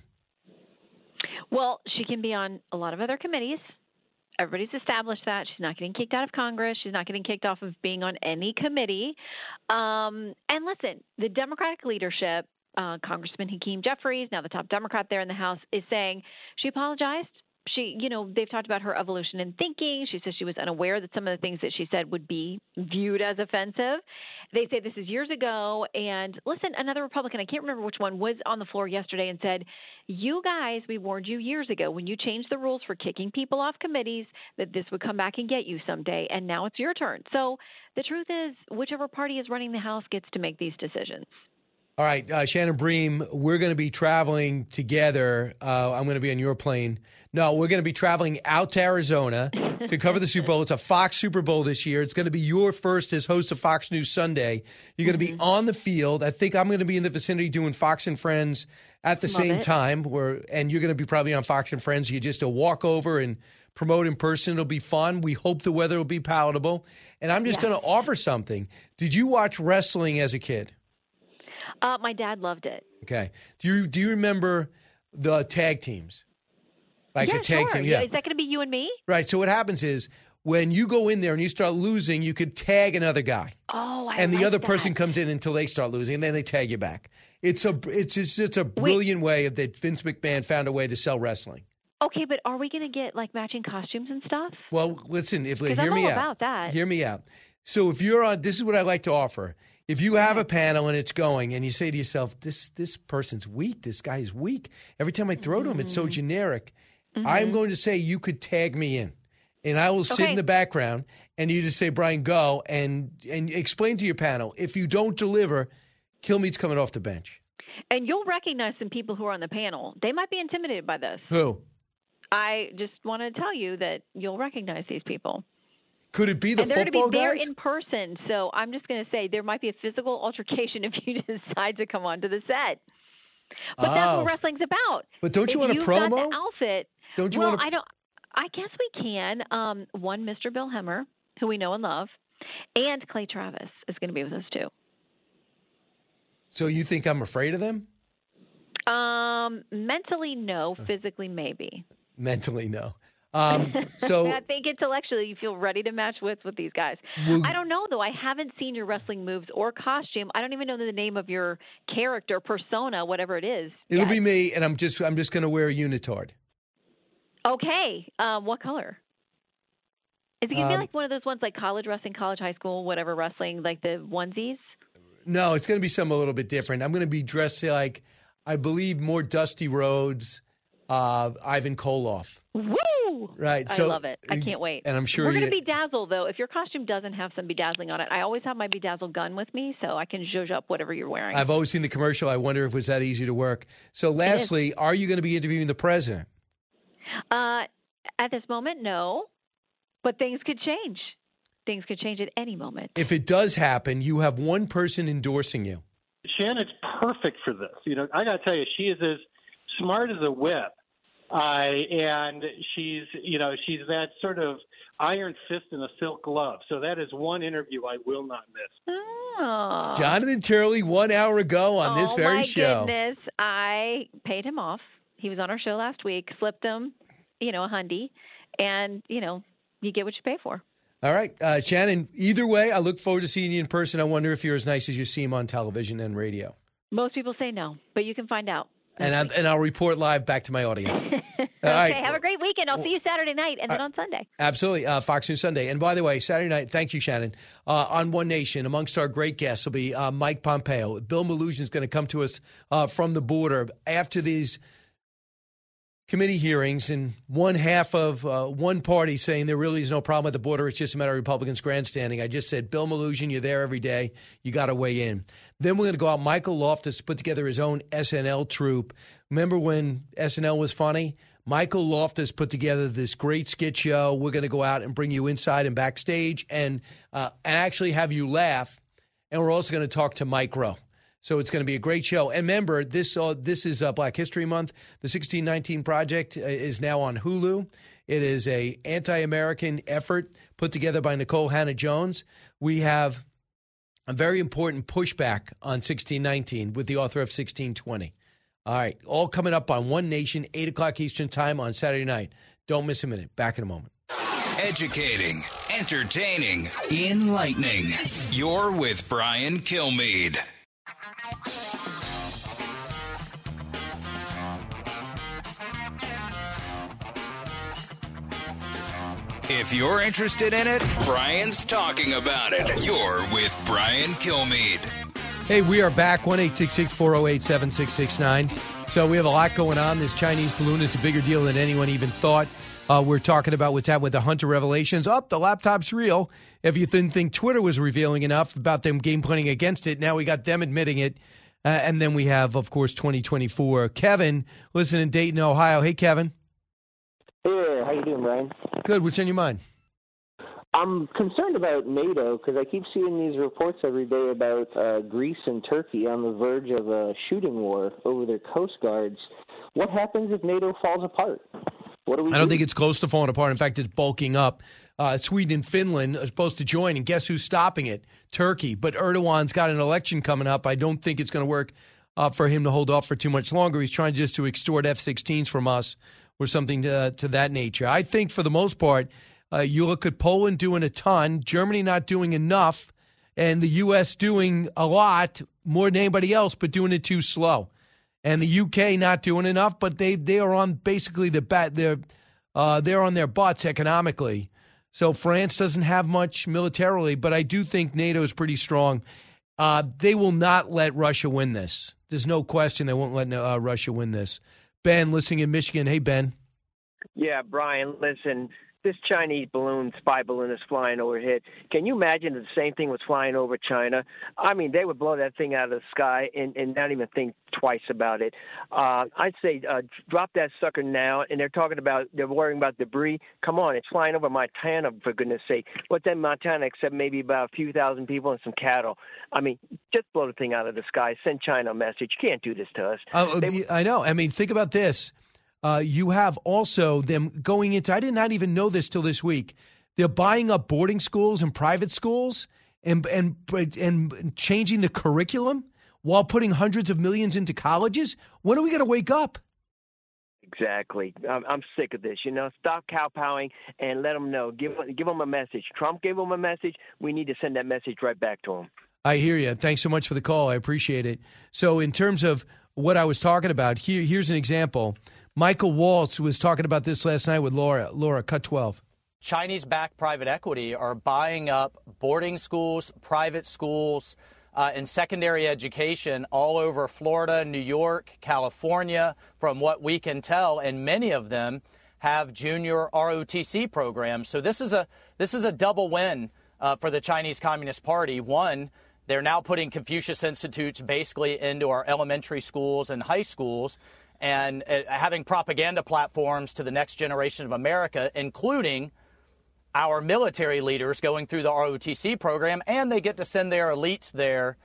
Well, she can be on a lot of other committees. Everybody's established that. She's not getting kicked out of Congress. She's not getting kicked off of being on any committee. And listen, the Democratic leadership, Congressman Hakeem Jeffries, now the top Democrat there in the House, is saying she apologized. They've talked about her evolution in thinking. She says she was unaware that some of the things that she said would be viewed as offensive. They say this is years ago. And listen, another Republican, I can't remember which one, was on the floor yesterday and said, you guys, we warned you years ago when you changed the rules for kicking people off committees that this would come back and get you someday. And now it's your turn. So the truth is, whichever party is running the House gets to make these decisions. All right, Shannon Bream, we're going to be traveling together. I'm going to be on your plane. No, we're going to be traveling out to Arizona to cover the Super Bowl. It's a Fox Super Bowl this year. It's going to be your first as host of Fox News Sunday. You're going to be on the field. I think I'm going to be in the vicinity doing Fox and Friends at the same time. And you're going to be probably on Fox and Friends. You just walk over and promote in person. It'll be fun. We hope the weather will be palatable. And I'm just going to offer something. Did you watch wrestling as a kid? My dad loved it. Okay. Do you remember the tag teams? Like a tag team, yeah. Is that going to be you and me? Right. So what happens is when you go in there and you start losing, you could tag another guy. Oh, and the other person comes in until they start losing, and then they tag you back. It's a brilliant way that Vince McMahon found a way to sell wrestling. Okay, but are we going to get like matching costumes and stuff? Well, listen, hear I'm me all out. about that. Hear me out. So if you're on, this is what I like to offer. If you have a panel and it's going, and you say to yourself, "This person's weak. This guy is weak. Every time I throw to him, it's so generic." I'm going to say you could tag me in, and I will sit in the background, and you just say, "Brian, go," and explain to your panel. If you don't deliver, Kilmeade's coming off the bench. And you'll recognize some people who are on the panel. They might be intimidated by this. Who? I just want to tell you that you'll recognize these people. Could it be the football guys? And they're going to be there in person, so I'm just going to say there might be a physical altercation if you decide to come onto the set. But that's what wrestling's about. But don't you want a promo? Got the outfit. Don't you want? I don't. I guess we can. One, Mr. Bill Hemmer, who we know and love, and Clay Travis is going to be with us too. So you think I'm afraid of them? Mentally, no. Physically, maybe. Mentally, no. So I think intellectually you feel ready to match with these guys. I don't know, though. I haven't seen your wrestling moves or costume. I don't even know the name of your character, persona, whatever it is. It'll be me, and I'm just going to wear a unitard. Okay. What color? Is it going to be like one of those ones like college wrestling, college, high school, whatever wrestling, like the onesies? No, it's going to be something a little bit different. I'm going to be dressed like, I believe, more Dusty Rhodes, Ivan Koloff. Woo! Right. I love it. I can't wait. And I'm sure we're going to bedazzle, though. If your costume doesn't have some bedazzling on it, I always have my bedazzle gun with me, so I can zhuzh up whatever you're wearing. I've always seen the commercial. I wonder if it was that easy to work. So lastly, are you going to be interviewing the president? At this moment, no. But things could change. Things could change at any moment. If it does happen, you have one person endorsing you. Shannon's perfect for this. You know, I got to tell you, she is as smart as a whip. And she's that sort of iron fist in a silk glove. So that is one interview I will not miss. Oh. It's Jonathan Turley 1 hour ago on this very show. Oh, my goodness. I paid him off. He was on our show last week, flipped him, a hundy. And, you get what you pay for. All right. Shannon, either way, I look forward to seeing you in person. I wonder if you're as nice as you seem on television and radio. Most people say no, but you can find out. And I'll report live back to my audience. Okay, right. Have a great weekend. I'll see you Saturday night and then on Sunday. Absolutely. Fox News Sunday. And by the way, Saturday night, thank you, Shannon, on One Nation, amongst our great guests will be Mike Pompeo. Bill Melugin is going to come to us from the border after these committee hearings, and one half of one party saying there really is no problem at the border. It's just a matter of Republicans grandstanding. I just said, Bill Melugin, you're there every day. You got to weigh in. Then we're going to go out. Michael Loftus put together his own SNL troupe. Remember when SNL was funny? Michael Loftus put together this great skit show. We're going to go out and bring you inside and backstage and actually have you laugh. And we're also going to talk to Mike Rowe. So it's going to be a great show. And remember, this is Black History Month. The 1619 Project is now on Hulu. It is a anti-American effort put together by Nicole Hannah-Jones. We have a very important pushback on 1619 with the author of 1620. All right, all coming up on One Nation, 8 o'clock Eastern Time on Saturday night. Don't miss a minute. Back in a moment. Educating, entertaining, enlightening. You're with Brian Kilmeade. If you're interested in it, Brian's talking about it. You're with Brian Kilmeade. Hey, we are back, 1-866-408-7669. So we have a lot going on. This Chinese balloon is a bigger deal than anyone even thought. We're talking about what's happening with the Hunter revelations. The laptop's real. If you didn't think Twitter was revealing enough about them game planning against it, now we got them admitting it. And then we have, of course, 2024. Kevin, listen in Dayton, Ohio. Hey, Kevin. Hey, how you doing, Brian? Good. What's on your mind? I'm concerned about NATO because I keep seeing these reports every day about Greece and Turkey on the verge of a shooting war over their coast guards. What happens if NATO falls apart? What do we do? I don't think it's close to falling apart. In fact, it's bulking up. Sweden and Finland are supposed to join, and guess who's stopping it? Turkey. But Erdogan's got an election coming up. I don't think it's going to work for him to hold off for too much longer. He's trying just to extort F-16s from us or something to that nature. I think for the most part, you look at Poland doing a ton, Germany not doing enough, and the U.S. doing a lot, more than anybody else, but doing it too slow. And the UK not doing enough, but they are on basically they're on their butts economically. So France doesn't have much militarily, but I do think NATO is pretty strong. They will not let Russia win this. There's no question they won't let Russia win this. Ben, listening in Michigan. Hey, Ben. Yeah, Brian, listen. This Chinese spy balloon is flying overhead. Can you imagine if the same thing was flying over China? I mean, they would blow that thing out of the sky and not even think twice about it. I'd say drop that sucker now. And they're worrying about debris. Come on, it's flying over Montana, for goodness sake. What's in Montana except maybe about a few thousand people and some cattle? I mean, just blow the thing out of the sky. Send China a message. You can't do this to us. I know. I mean, think about this. You have also them going into, I did not even know this till this week, they're buying up boarding schools and private schools and changing the curriculum while putting hundreds of millions into colleges. When are we going to wake up? Exactly. I'm sick of this. Stop cowpowing and let them know. Give them a message. Trump gave them a message. We need to send that message right back to them. I hear you. Thanks so much for the call. I appreciate it. So in terms of what I was talking about, here's an example. Michael Waltz was talking about this last night with Laura. Laura, cut 12. Chinese-backed private equity are buying up boarding schools, private schools, and secondary education all over Florida, New York, California, from what we can tell, and many of them have junior ROTC programs. So this is a double win for the Chinese Communist Party. One, they're now putting Confucius Institutes basically into our elementary schools and high schools, and having propaganda platforms to the next generation of America, including our military leaders going through the ROTC program, and they get to send their elites there,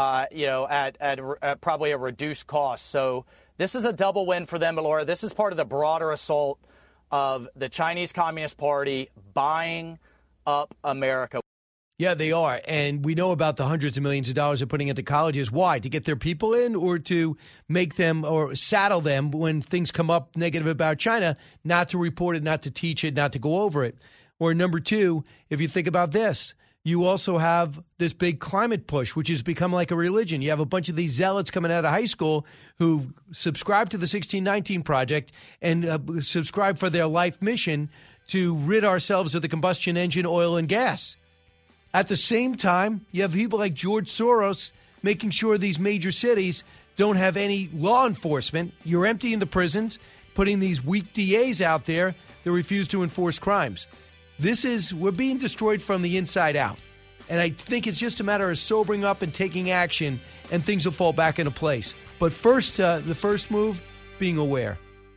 at probably a reduced cost. So this is a double win for them, Laura. This is part of the broader assault of the Chinese Communist Party buying up America. Yeah, they are. And we know about the hundreds of millions of dollars they're putting into colleges. Why? To get their people in, or to make them or saddle them when things come up negative about China, not to report it, not to teach it, not to go over it. Or number two, if you think about this, you also have this big climate push, which has become like a religion. You have a bunch of these zealots coming out of high school who subscribe to the 1619 Project and subscribe for their life mission to rid ourselves of the combustion engine, oil, and gas. At the same time, you have people like George Soros making sure these major cities don't have any law enforcement. You're emptying the prisons, putting these weak DAs out there that refuse to enforce crimes. We're being destroyed from the inside out. And I think it's just a matter of sobering up and taking action, and things will fall back into place. But first, the first move, being aware.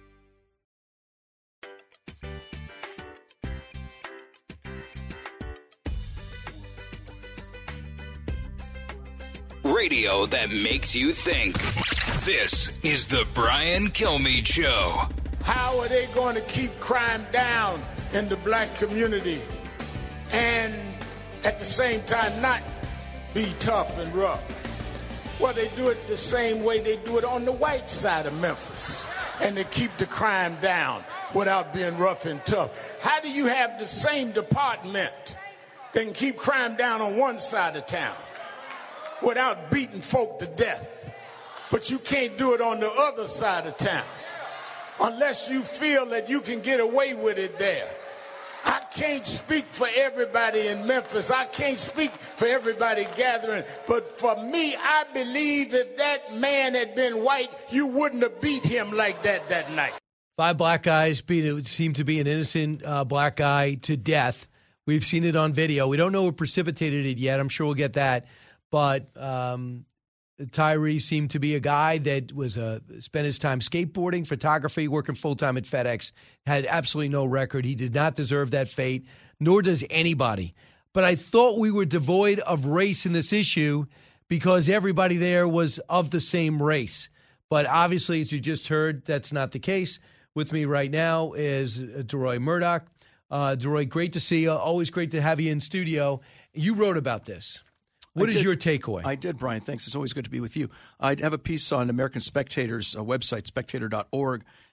Radio that makes you think. This is the Brian Kilmeade Show. How are they going to keep crime down in the black community and at the same time not be tough and rough? Well, they do it the same way they do it on the white side of Memphis, and they keep the crime down without being rough and tough. How do you have the same department that can keep crime down on one side of town without beating folk to death, but you can't do it on the other side of town unless you feel that you can get away with it there? I can't speak for everybody in Memphis. I can't speak for everybody gathering. But for me, I believe if that man had been white, you wouldn't have beat him like that night. 5 black guys seem to be an innocent black guy to death. We've seen it on video. We don't know what precipitated it yet. I'm sure we'll get that. But Tyree seemed to be a guy that was spent his time skateboarding, photography, working full-time at FedEx, had absolutely no record. He did not deserve that fate, nor does anybody. But I thought we were devoid of race in this issue because everybody there was of the same race. But obviously, as you just heard, that's not the case. With me right now is DeRoy Murdoch. DeRoy, great to see you. Always great to have you in studio. You wrote about this. What is your takeaway? I did, Brian. Thanks. It's always good to be with you. I have a piece on American Spectator's website, spectator.org,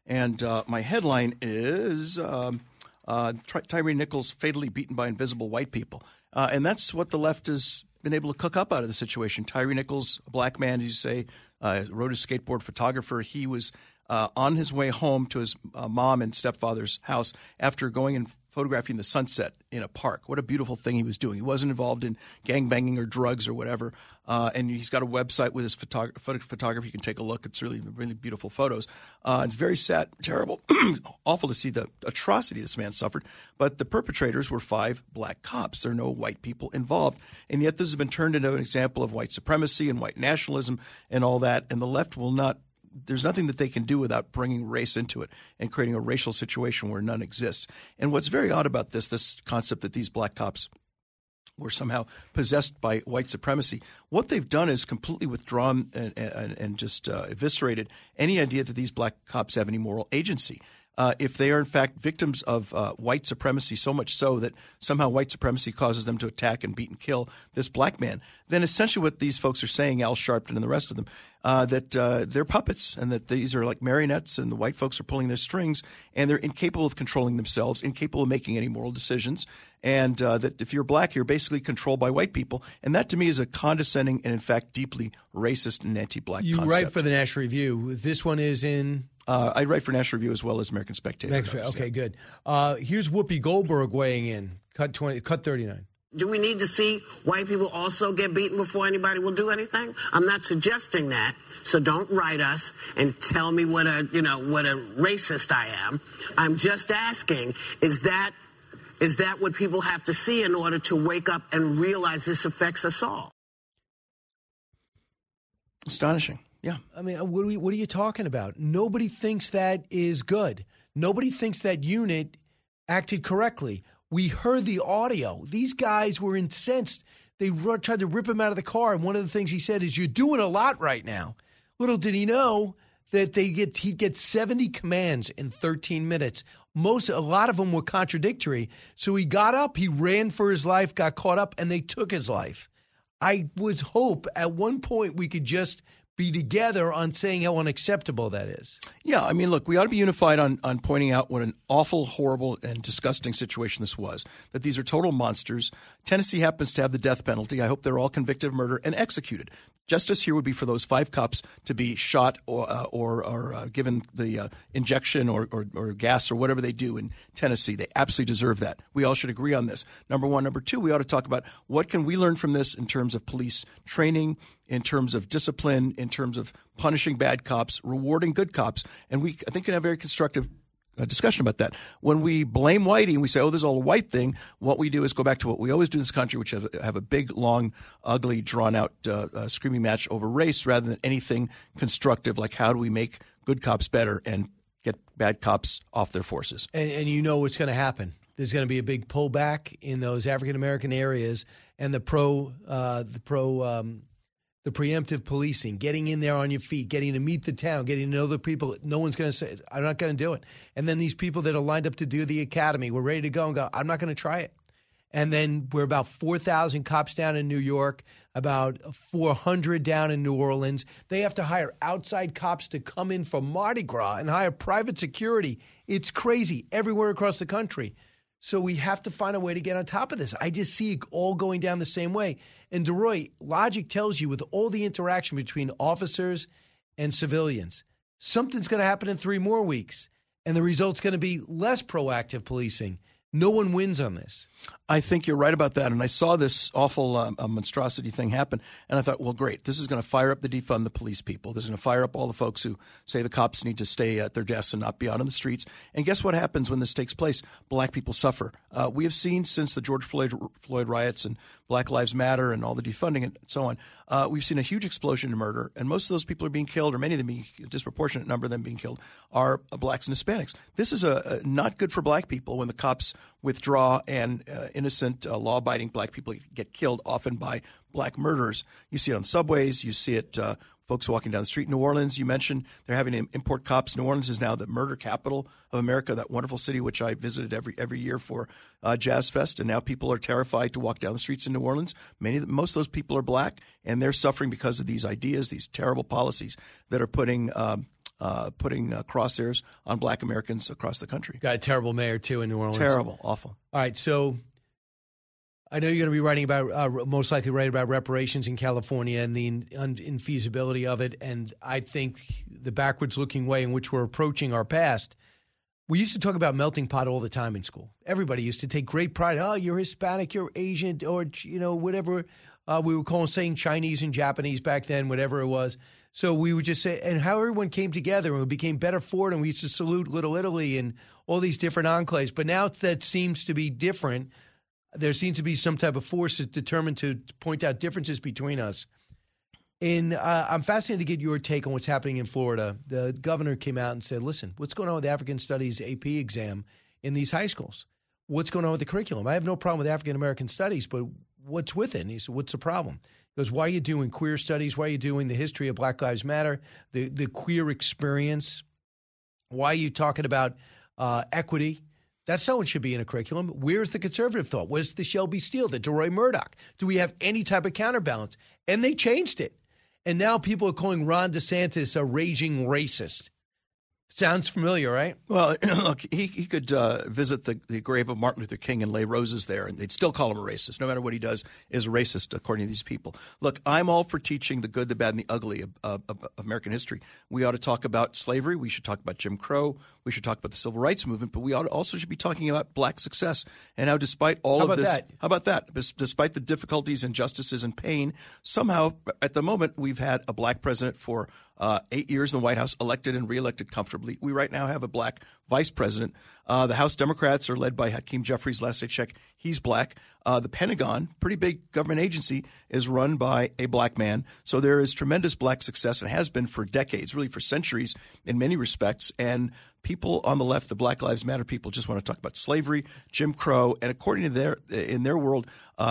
And my headline is Tyre Nichols fatally beaten by invisible white people. And that's what the left has been able to cook up out of the situation. Tyre Nichols, a black man, as you say, rode a skateboard, photographer. He was on his way home to his mom and stepfather's house after going and photographing the sunset in a park. What a beautiful thing he was doing. He wasn't involved in gangbanging or drugs or whatever. And he's got a website with his photography. You can take a look. It's really, really beautiful photos. It's very sad, terrible, awful to see the atrocity this man suffered. But the perpetrators were 5 black cops. There are no white people involved. And yet this has been turned into an example of white supremacy and white nationalism and all that. And the left will not. There's nothing that they can do without bringing race into it and creating a racial situation where none exists. And what's very odd about this concept that these black cops were somehow possessed by white supremacy, what they've done is completely withdrawn and just eviscerated any idea that these black cops have any moral agency. If they are, in fact, victims of white supremacy, so much so that somehow white supremacy causes them to attack and beat and kill this black man, then essentially what these folks are saying, Al Sharpton and the rest of them, that they're puppets and that these are like marionettes and the white folks are pulling their strings and they're incapable of controlling themselves, incapable of making any moral decisions, and that if you're black, you're basically controlled by white people. And that to me is a condescending and, in fact, deeply racist and anti-black concept. You write for the National Review. This one is in... I write for National Review as well as American Spectator. Okay, good. Here's Whoopi Goldberg weighing in. Cut 39. Do we need to see white people also get beaten before anybody will do anything? I'm not suggesting that, so don't write us and tell me what a racist I am. I'm just asking, is that what people have to see in order to wake up and realize this affects us all? Astonishing. Yeah. I mean, what are you talking about? Nobody thinks that is good. Nobody thinks that unit acted correctly. We heard the audio. These guys were incensed. They tried to rip him out of the car. And one of the things he said is, you're doing a lot right now. Little did he know that he'd get 70 commands in 13 minutes. A lot of them were contradictory. So he got up, he ran for his life, got caught up, and they took his life. I would hope at one point we could just be together on saying how unacceptable that is. Yeah, I mean, look, we ought to be unified on pointing out what an awful, horrible, and disgusting situation this was, that these are total monsters. Tennessee happens to have the death penalty. I hope they're all convicted of murder and executed. Justice here would be for those 5 cops to be shot or given the injection or gas or whatever they do in Tennessee. They absolutely deserve that. We all should agree on this. Number one. Number two, we ought to talk about what can we learn from this in terms of police training, in terms of discipline, in terms of punishing bad cops, rewarding good cops. And we, I think, can have a very constructive discussion about that. When we blame Whitey and we say, oh, this is all a white thing, what we do is go back to what we always do in this country, which have a big, long, ugly, drawn-out screaming match over race rather than anything constructive, like how do we make good cops better and get bad cops off their forces. And you know what's going to happen. There's going to be a big pullback in those African-American areas, and the preemptive policing, getting in there on your feet, getting to meet the town, getting to know the people. No one's going to say, I'm not going to do it. And then these people that are lined up to do the academy, we're ready to go and go, I'm not going to try it. And then we're about 4,000 cops down in New York, about 400 down in New Orleans. They have to hire outside cops to come in for Mardi Gras and hire private security. It's crazy everywhere across the country. So we have to find a way to get on top of this. I just see it all going down the same way. And DeRoy, logic tells you with all the interaction between officers and civilians, something's going to happen in 3 more weeks. And the result's going to be less proactive policing. No one wins on this. I think you're right about that. And I saw this awful monstrosity thing happen. And I thought, well, great. This is going to fire up the defund the police people. This is going to fire up all the folks who say the cops need to stay at their desks and not be out on the streets. And guess what happens when this takes place? Black people suffer. We have seen since the George Floyd riots and Black Lives Matter and all the defunding and so on, we've seen a huge explosion in murder. And most of those people are being killed, or many of them, a disproportionate number of them being killed, are blacks and Hispanics. This is not good for black people when the cops withdraw and innocent, law-abiding black people get killed, often by black murderers. You see it on subways. You see it folks walking down the street. New Orleans, you mentioned, they're having to import cops. New Orleans is now the murder capital of America, that wonderful city which I visited every year for Jazz Fest. And now people are terrified to walk down the streets in New Orleans. Most of those people are black, and they're suffering because of these ideas, these terrible policies that are putting putting crosshairs on black Americans across the country. Got a terrible mayor, too, in New Orleans. Terrible. Awful. All right, so I know you're going to be writing about, most likely writing about reparations in California and the infeasibility of it. And I think the backwards-looking way in which we're approaching our past. We used to talk about melting pot all the time in school. Everybody used to take great pride. Oh, you're Hispanic, you're Asian, or, whatever. We were saying Chinese and Japanese back then, whatever it was. So we would just say, and how everyone came together and we became better for it. And we used to salute Little Italy and all these different enclaves. But now that seems to be different. There seems to be some type of force that's determined to point out differences between us. And I'm fascinated to get your take on what's happening in Florida. The governor came out and said, listen, what's going on with the African Studies AP exam in these high schools? What's going on with the curriculum? I have no problem with African American studies, but what's with it? And he said, what's the problem? He goes, why are you doing queer studies? Why are you doing the history of Black Lives Matter, the queer experience? Why are you talking about equity? That's not what should be in a curriculum. Where's the conservative thought? Where's the Shelby Steele, the DeRoy Murdoch? Do we have any type of counterbalance? And they changed it. And now people are calling Ron DeSantis a raging racist. Sounds familiar, right? Well, look, he could visit the grave of Martin Luther King and lay roses there, and they'd still call him a racist. No matter what he does is a racist, according to these people. Look, I'm all for teaching the good, the bad, and the ugly of American history. We ought to talk about slavery. We should talk about Jim Crow. We should talk about the Civil Rights Movement. But we also should be talking about black success and how despite all of this – how about that? Despite the difficulties, injustices, and pain, somehow at the moment we've had a black president for 8 years in the White House, elected and reelected comfortably. We right now have a black vice president. The House Democrats are led by Hakeem Jeffries. Last I checked, he's black. The Pentagon, pretty big government agency, is run by a black man. So there is tremendous black success and has been for decades, really for centuries in many respects. And people on the left, the Black Lives Matter people, just want to talk about slavery, Jim Crow, and according to in their world,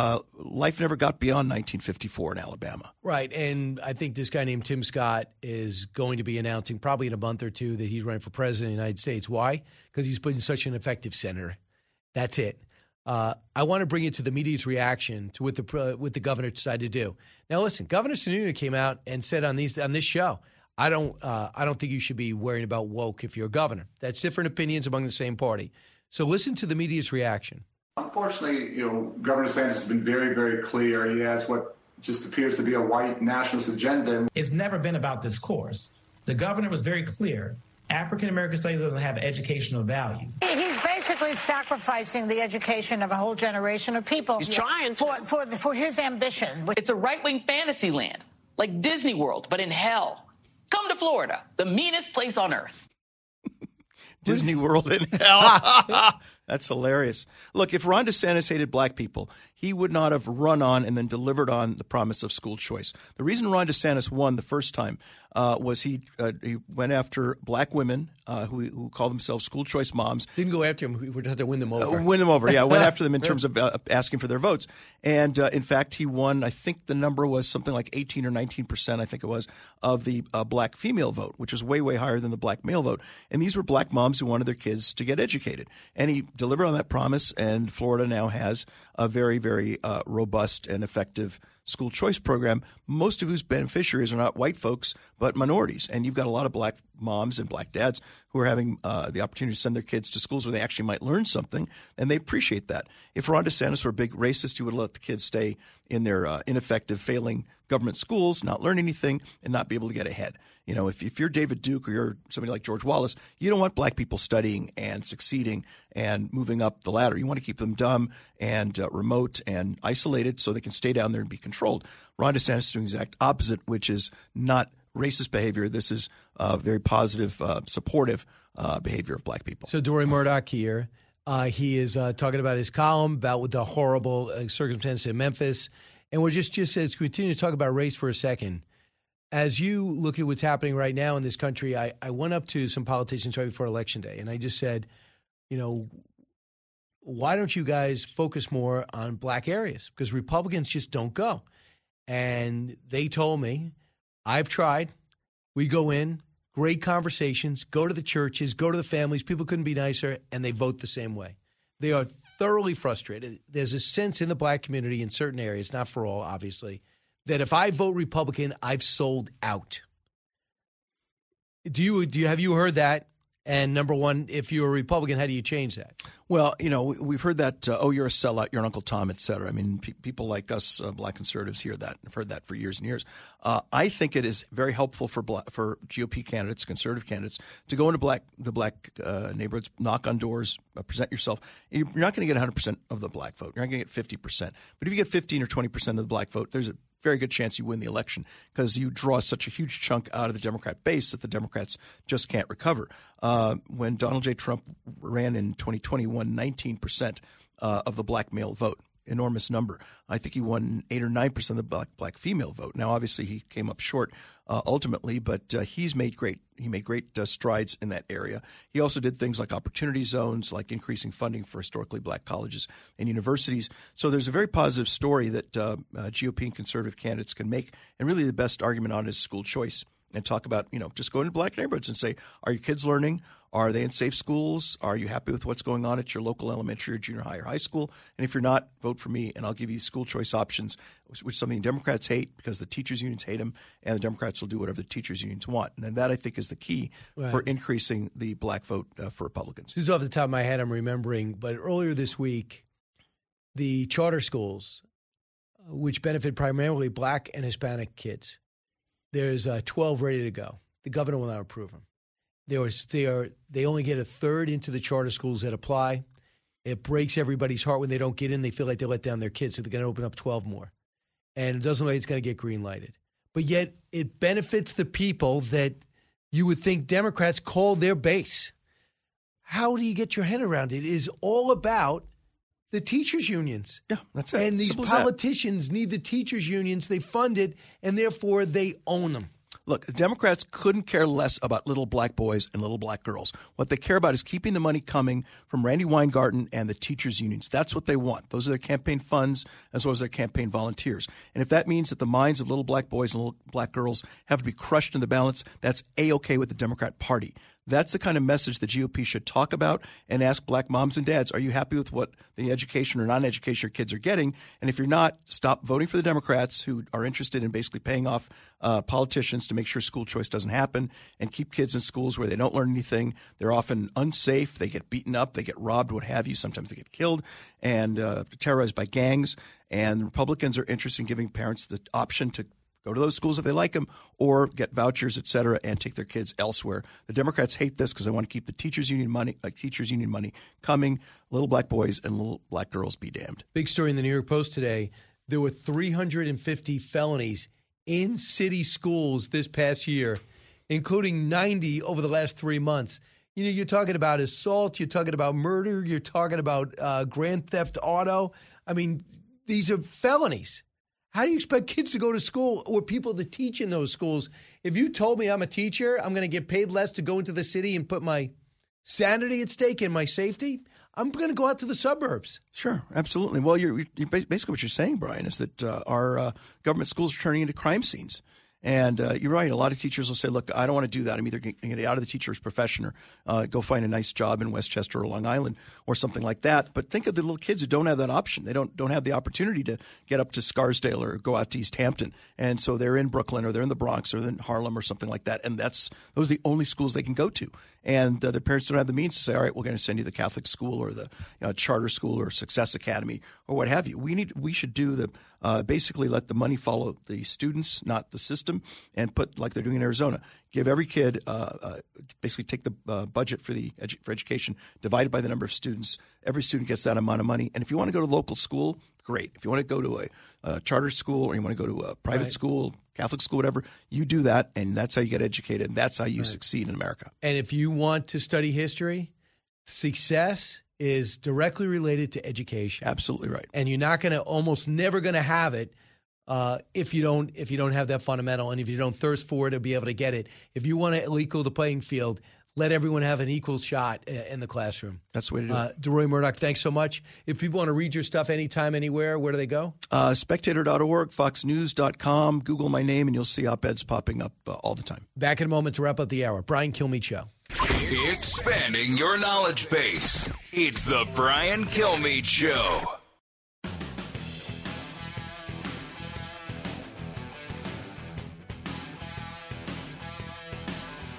life never got beyond 1954 in Alabama. Right, and I think this guy named Tim Scott is going to be announcing probably in a month or two that he's running for president of the United States. Why? Because he's been such an effective senator. That's it. I want to bring you to the media's reaction to what the governor decided to do. Now, listen, Governor Sununu came out and said on this show, I don't think you should be worrying about woke if you're a governor. That's different opinions among the same party. So listen to the media's reaction. Unfortunately, Governor DeSantis has been very, very clear. He has what just appears to be a white nationalist agenda. It's never been about this course. The governor was very clear. African-American studies doesn't have educational value. He's basically sacrificing the education of a whole generation of people. He's trying for his ambition. It's a right-wing fantasy land, like Disney World, but in hell. Come to Florida, the meanest place on earth. Disney World in hell. That's hilarious. Look, if Ron DeSantis hated black people, he would not have run on and then delivered on the promise of school choice. The reason Ron DeSantis won the first time was he went after black women who call themselves school choice moms. Didn't go after them. We just had to win them over. Win them over, yeah. Went after them in terms of asking for their votes. And, in fact, he won, I think the number was something like 18 or 19%, I think it was, of the black female vote, which was way, way higher than the black male vote. And these were black moms who wanted their kids to get educated. And he delivered on that promise, and Florida now has a very, very robust and effective school choice program, most of whose beneficiaries are not white folks, but minorities. And you've got a lot of black moms and black dads who are having the opportunity to send their kids to schools where they actually might learn something, and they appreciate that. If Ron DeSantis were a big racist, he would let the kids stay in their ineffective, failing government schools, not learn anything, and not be able to get ahead. If you're David Duke or you're somebody like George Wallace, you don't want black people studying and succeeding and moving up the ladder. You want to keep them dumb and remote and isolated so they can stay down there and be controlled. Ron DeSantis is doing the exact opposite, which is not racist behavior. This is very positive, supportive behavior of black people. So DeRoy Murdoch here, he is talking about his column about with the horrible circumstances in Memphis. And we're just as continue to talk about race for a second. As you look at what's happening right now in this country, I went up to some politicians right before Election Day, and I just said, why don't you guys focus more on black areas? Because Republicans just don't go. And they told me, I've tried. We go in, great conversations, go to the churches, go to the families. People couldn't be nicer, and they vote the same way. They are thoroughly frustrated. There's a sense in the black community in certain areas, not for all, obviously, that if I vote Republican, I've sold out. Have you heard that? And number one, if you're a Republican, how do you change that? Well, we've heard that, you're a sellout, you're an Uncle Tom, et cetera. I mean, people like us, black conservatives, hear that. I've heard that for years and years. I think it is very helpful for GOP candidates, conservative candidates, to go into the black neighborhoods, knock on doors, present yourself. You're not going to get 100% of the black vote. You're not going to get 50%. But if you get 15 or 20% of the black vote, there's a very good chance you win the election because you draw such a huge chunk out of the Democrat base that the Democrats just can't recover. When Donald J. Trump ran in 2020, won 19% of the black male vote. Enormous number. I think he won 8 or 9% of the black female vote. Now, obviously, he came up short ultimately, but he made great strides in that area. He also did things like opportunity zones, like increasing funding for historically black colleges and universities. So there's a very positive story that GOP and conservative candidates can make, and really the best argument on it is school choice. And talk about, just go into black neighborhoods and say, are your kids learning? Are they in safe schools? Are you happy with what's going on at your local elementary or junior high or high school? And if you're not, vote for me, and I'll give you school choice options, which is something Democrats hate because the teachers' unions hate them, and the Democrats will do whatever the teachers' unions want. And that, I think, is the key for increasing the black vote for Republicans. This is off the top of my head, I'm remembering, but earlier this week, the charter schools, which benefit primarily black and Hispanic kids, there's 12 ready to go. The governor will not approve them. They only get a third into the charter schools that apply. It breaks everybody's heart when they don't get in. They feel like they let down their kids, so they're going to open up 12 more. And it doesn't look like it's going to get green lighted. But yet it benefits the people that you would think Democrats call their base. How do you get your head around it? It is all about the teachers' unions. Yeah, that's it. And these politicians need the teachers' unions. They fund it, and therefore they own them. Look, Democrats couldn't care less about little black boys and little black girls. What they care about is keeping the money coming from Randy Weingarten and the teachers' unions. That's what they want. Those are their campaign funds as well as their campaign volunteers. And if that means that the minds of little black boys and little black girls have to be crushed in the balance, that's A-okay with the Democrat Party. That's the kind of message the GOP should talk about and ask black moms and dads, are you happy with what the education or non-education your kids are getting? And if you're not, stop voting for the Democrats who are interested in basically paying off politicians to make sure school choice doesn't happen and keep kids in schools where they don't learn anything. They're often unsafe. They get beaten up. They get robbed, what have you. Sometimes they get killed and terrorized by gangs. And Republicans are interested in giving parents the option to go to those schools if they like them or get vouchers, et cetera, and take their kids elsewhere. The Democrats hate this because they want to keep the teachers' union money coming. Little black boys and little black girls be damned. Big story in the New York Post today. There were 350 felonies in city schools this past year, including 90 over the last 3 months. You're talking about assault. You're talking about murder. You're talking about grand theft auto. I mean, these are felonies. How do you expect kids to go to school or people to teach in those schools? If you told me I'm a teacher, I'm going to get paid less to go into the city and put my sanity at stake and my safety, I'm going to go out to the suburbs. Sure, absolutely. Well, you're basically what you're saying, Brian, is that our government schools are turning into crime scenes. And you're right. A lot of teachers will say, look, I don't want to do that. I'm either going to get out of the teacher's profession or go find a nice job in Westchester or Long Island or something like that. But think of the little kids who don't have that option. They don't have the opportunity to get up to Scarsdale or go out to East Hampton. And so they're in Brooklyn or they're in the Bronx or they're in Harlem or something like that. And those are the only schools they can go to. And their parents don't have the means to say, all right, we're going to send you to the Catholic school or the charter school or Success Academy or what have you. We should do basically let the money follow the students, not the system, and put, like they're doing in Arizona, give every kid basically take the budget for education divided by the number of students. Every student gets that amount of money. And if you want to go to local school, great. If you want to go to a charter school or you want to go to a private school, Catholic school, whatever, you do that, and that's how you get educated, and that's how you succeed in America. And if you want to study history, success is directly related to education. Absolutely right. And you're almost never going to have it if you don't have that fundamental, and if you don't thirst for it or be able to get it. If you want to equal the playing field, let everyone have an equal shot in the classroom. That's the way to do it. DeRoy Murdock, thanks so much. If people want to read your stuff anytime, anywhere, where do they go? Spectator.org, foxnews.com. Google my name, and you'll see op-eds popping up all the time. Back in a moment to wrap up the hour. Brian Kilmeade Show. Expanding your knowledge base. It's the Brian Kilmeade Show.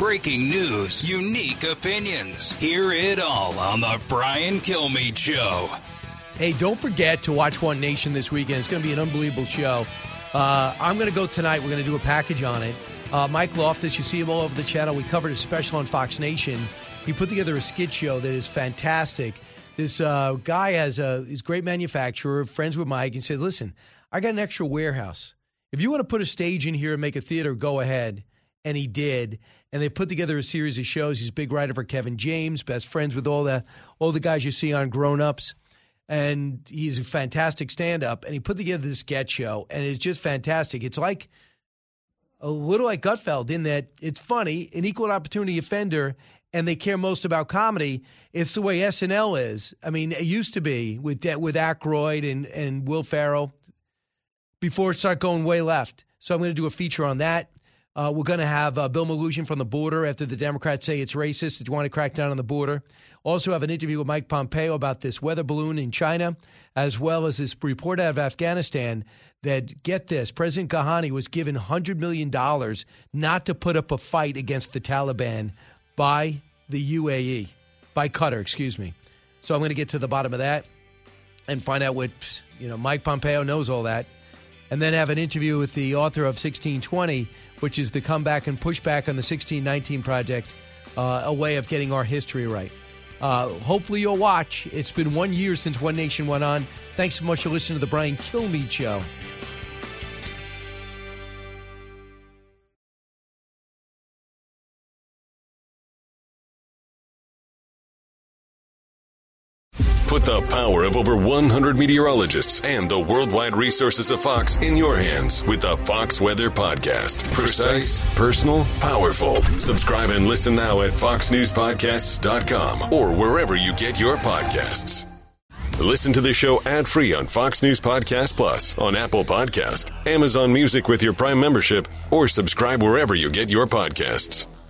breaking news, unique opinions. Hear it all on the Brian Kilmeade Show. Hey, don't forget to watch One Nation this weekend. It's going to be an unbelievable show. I'm going to go tonight. We're going to do a package on it. Mike Loftus, you see him all over the channel. We covered a special on Fox Nation. He put together a skit show that is fantastic. This guy he's a great manufacturer, friends with Mike, and said, listen, I got an extra warehouse. If you want to put a stage in here and make a theater, go ahead. And he did. And they put together a series of shows. He's a big writer for Kevin James, best friends with all the guys you see on Grown Ups. And he's a fantastic stand-up. And he put together this sketch show, and it's just fantastic. It's like a little like Gutfeld in that it's funny, an equal opportunity offender, and they care most about comedy. It's the way SNL is. I mean, it used to be with Aykroyd and Will Ferrell before it started going way left. So I'm going to do a feature on that. We're going to have Bill Malugin from the border after the Democrats say it's racist that you want to crack down on the border. Also have an interview with Mike Pompeo about this weather balloon in China, as well as this report out of Afghanistan that, get this, President Ghani was given $100 million not to put up a fight against the Taliban by the UAE, by Qatar, excuse me. So I'm going to get to the bottom of that and find out what, Mike Pompeo knows all that. And then have an interview with the author of 1620, which is the comeback and pushback on the 1619 Project, a way of getting our history right. Hopefully you'll watch. It's been 1 year since One Nation went on. Thanks so much for listening to the Brian Kilmeade Show. Put the power of over 100 meteorologists and the worldwide resources of Fox in your hands with the Fox Weather Podcast. Precise, personal, powerful. Subscribe and listen now at foxnewspodcasts.com or wherever you get your podcasts. Listen to the show ad-free on Fox News Podcast Plus, on Apple Podcast, Amazon Music with your Prime membership, or subscribe wherever you get your podcasts.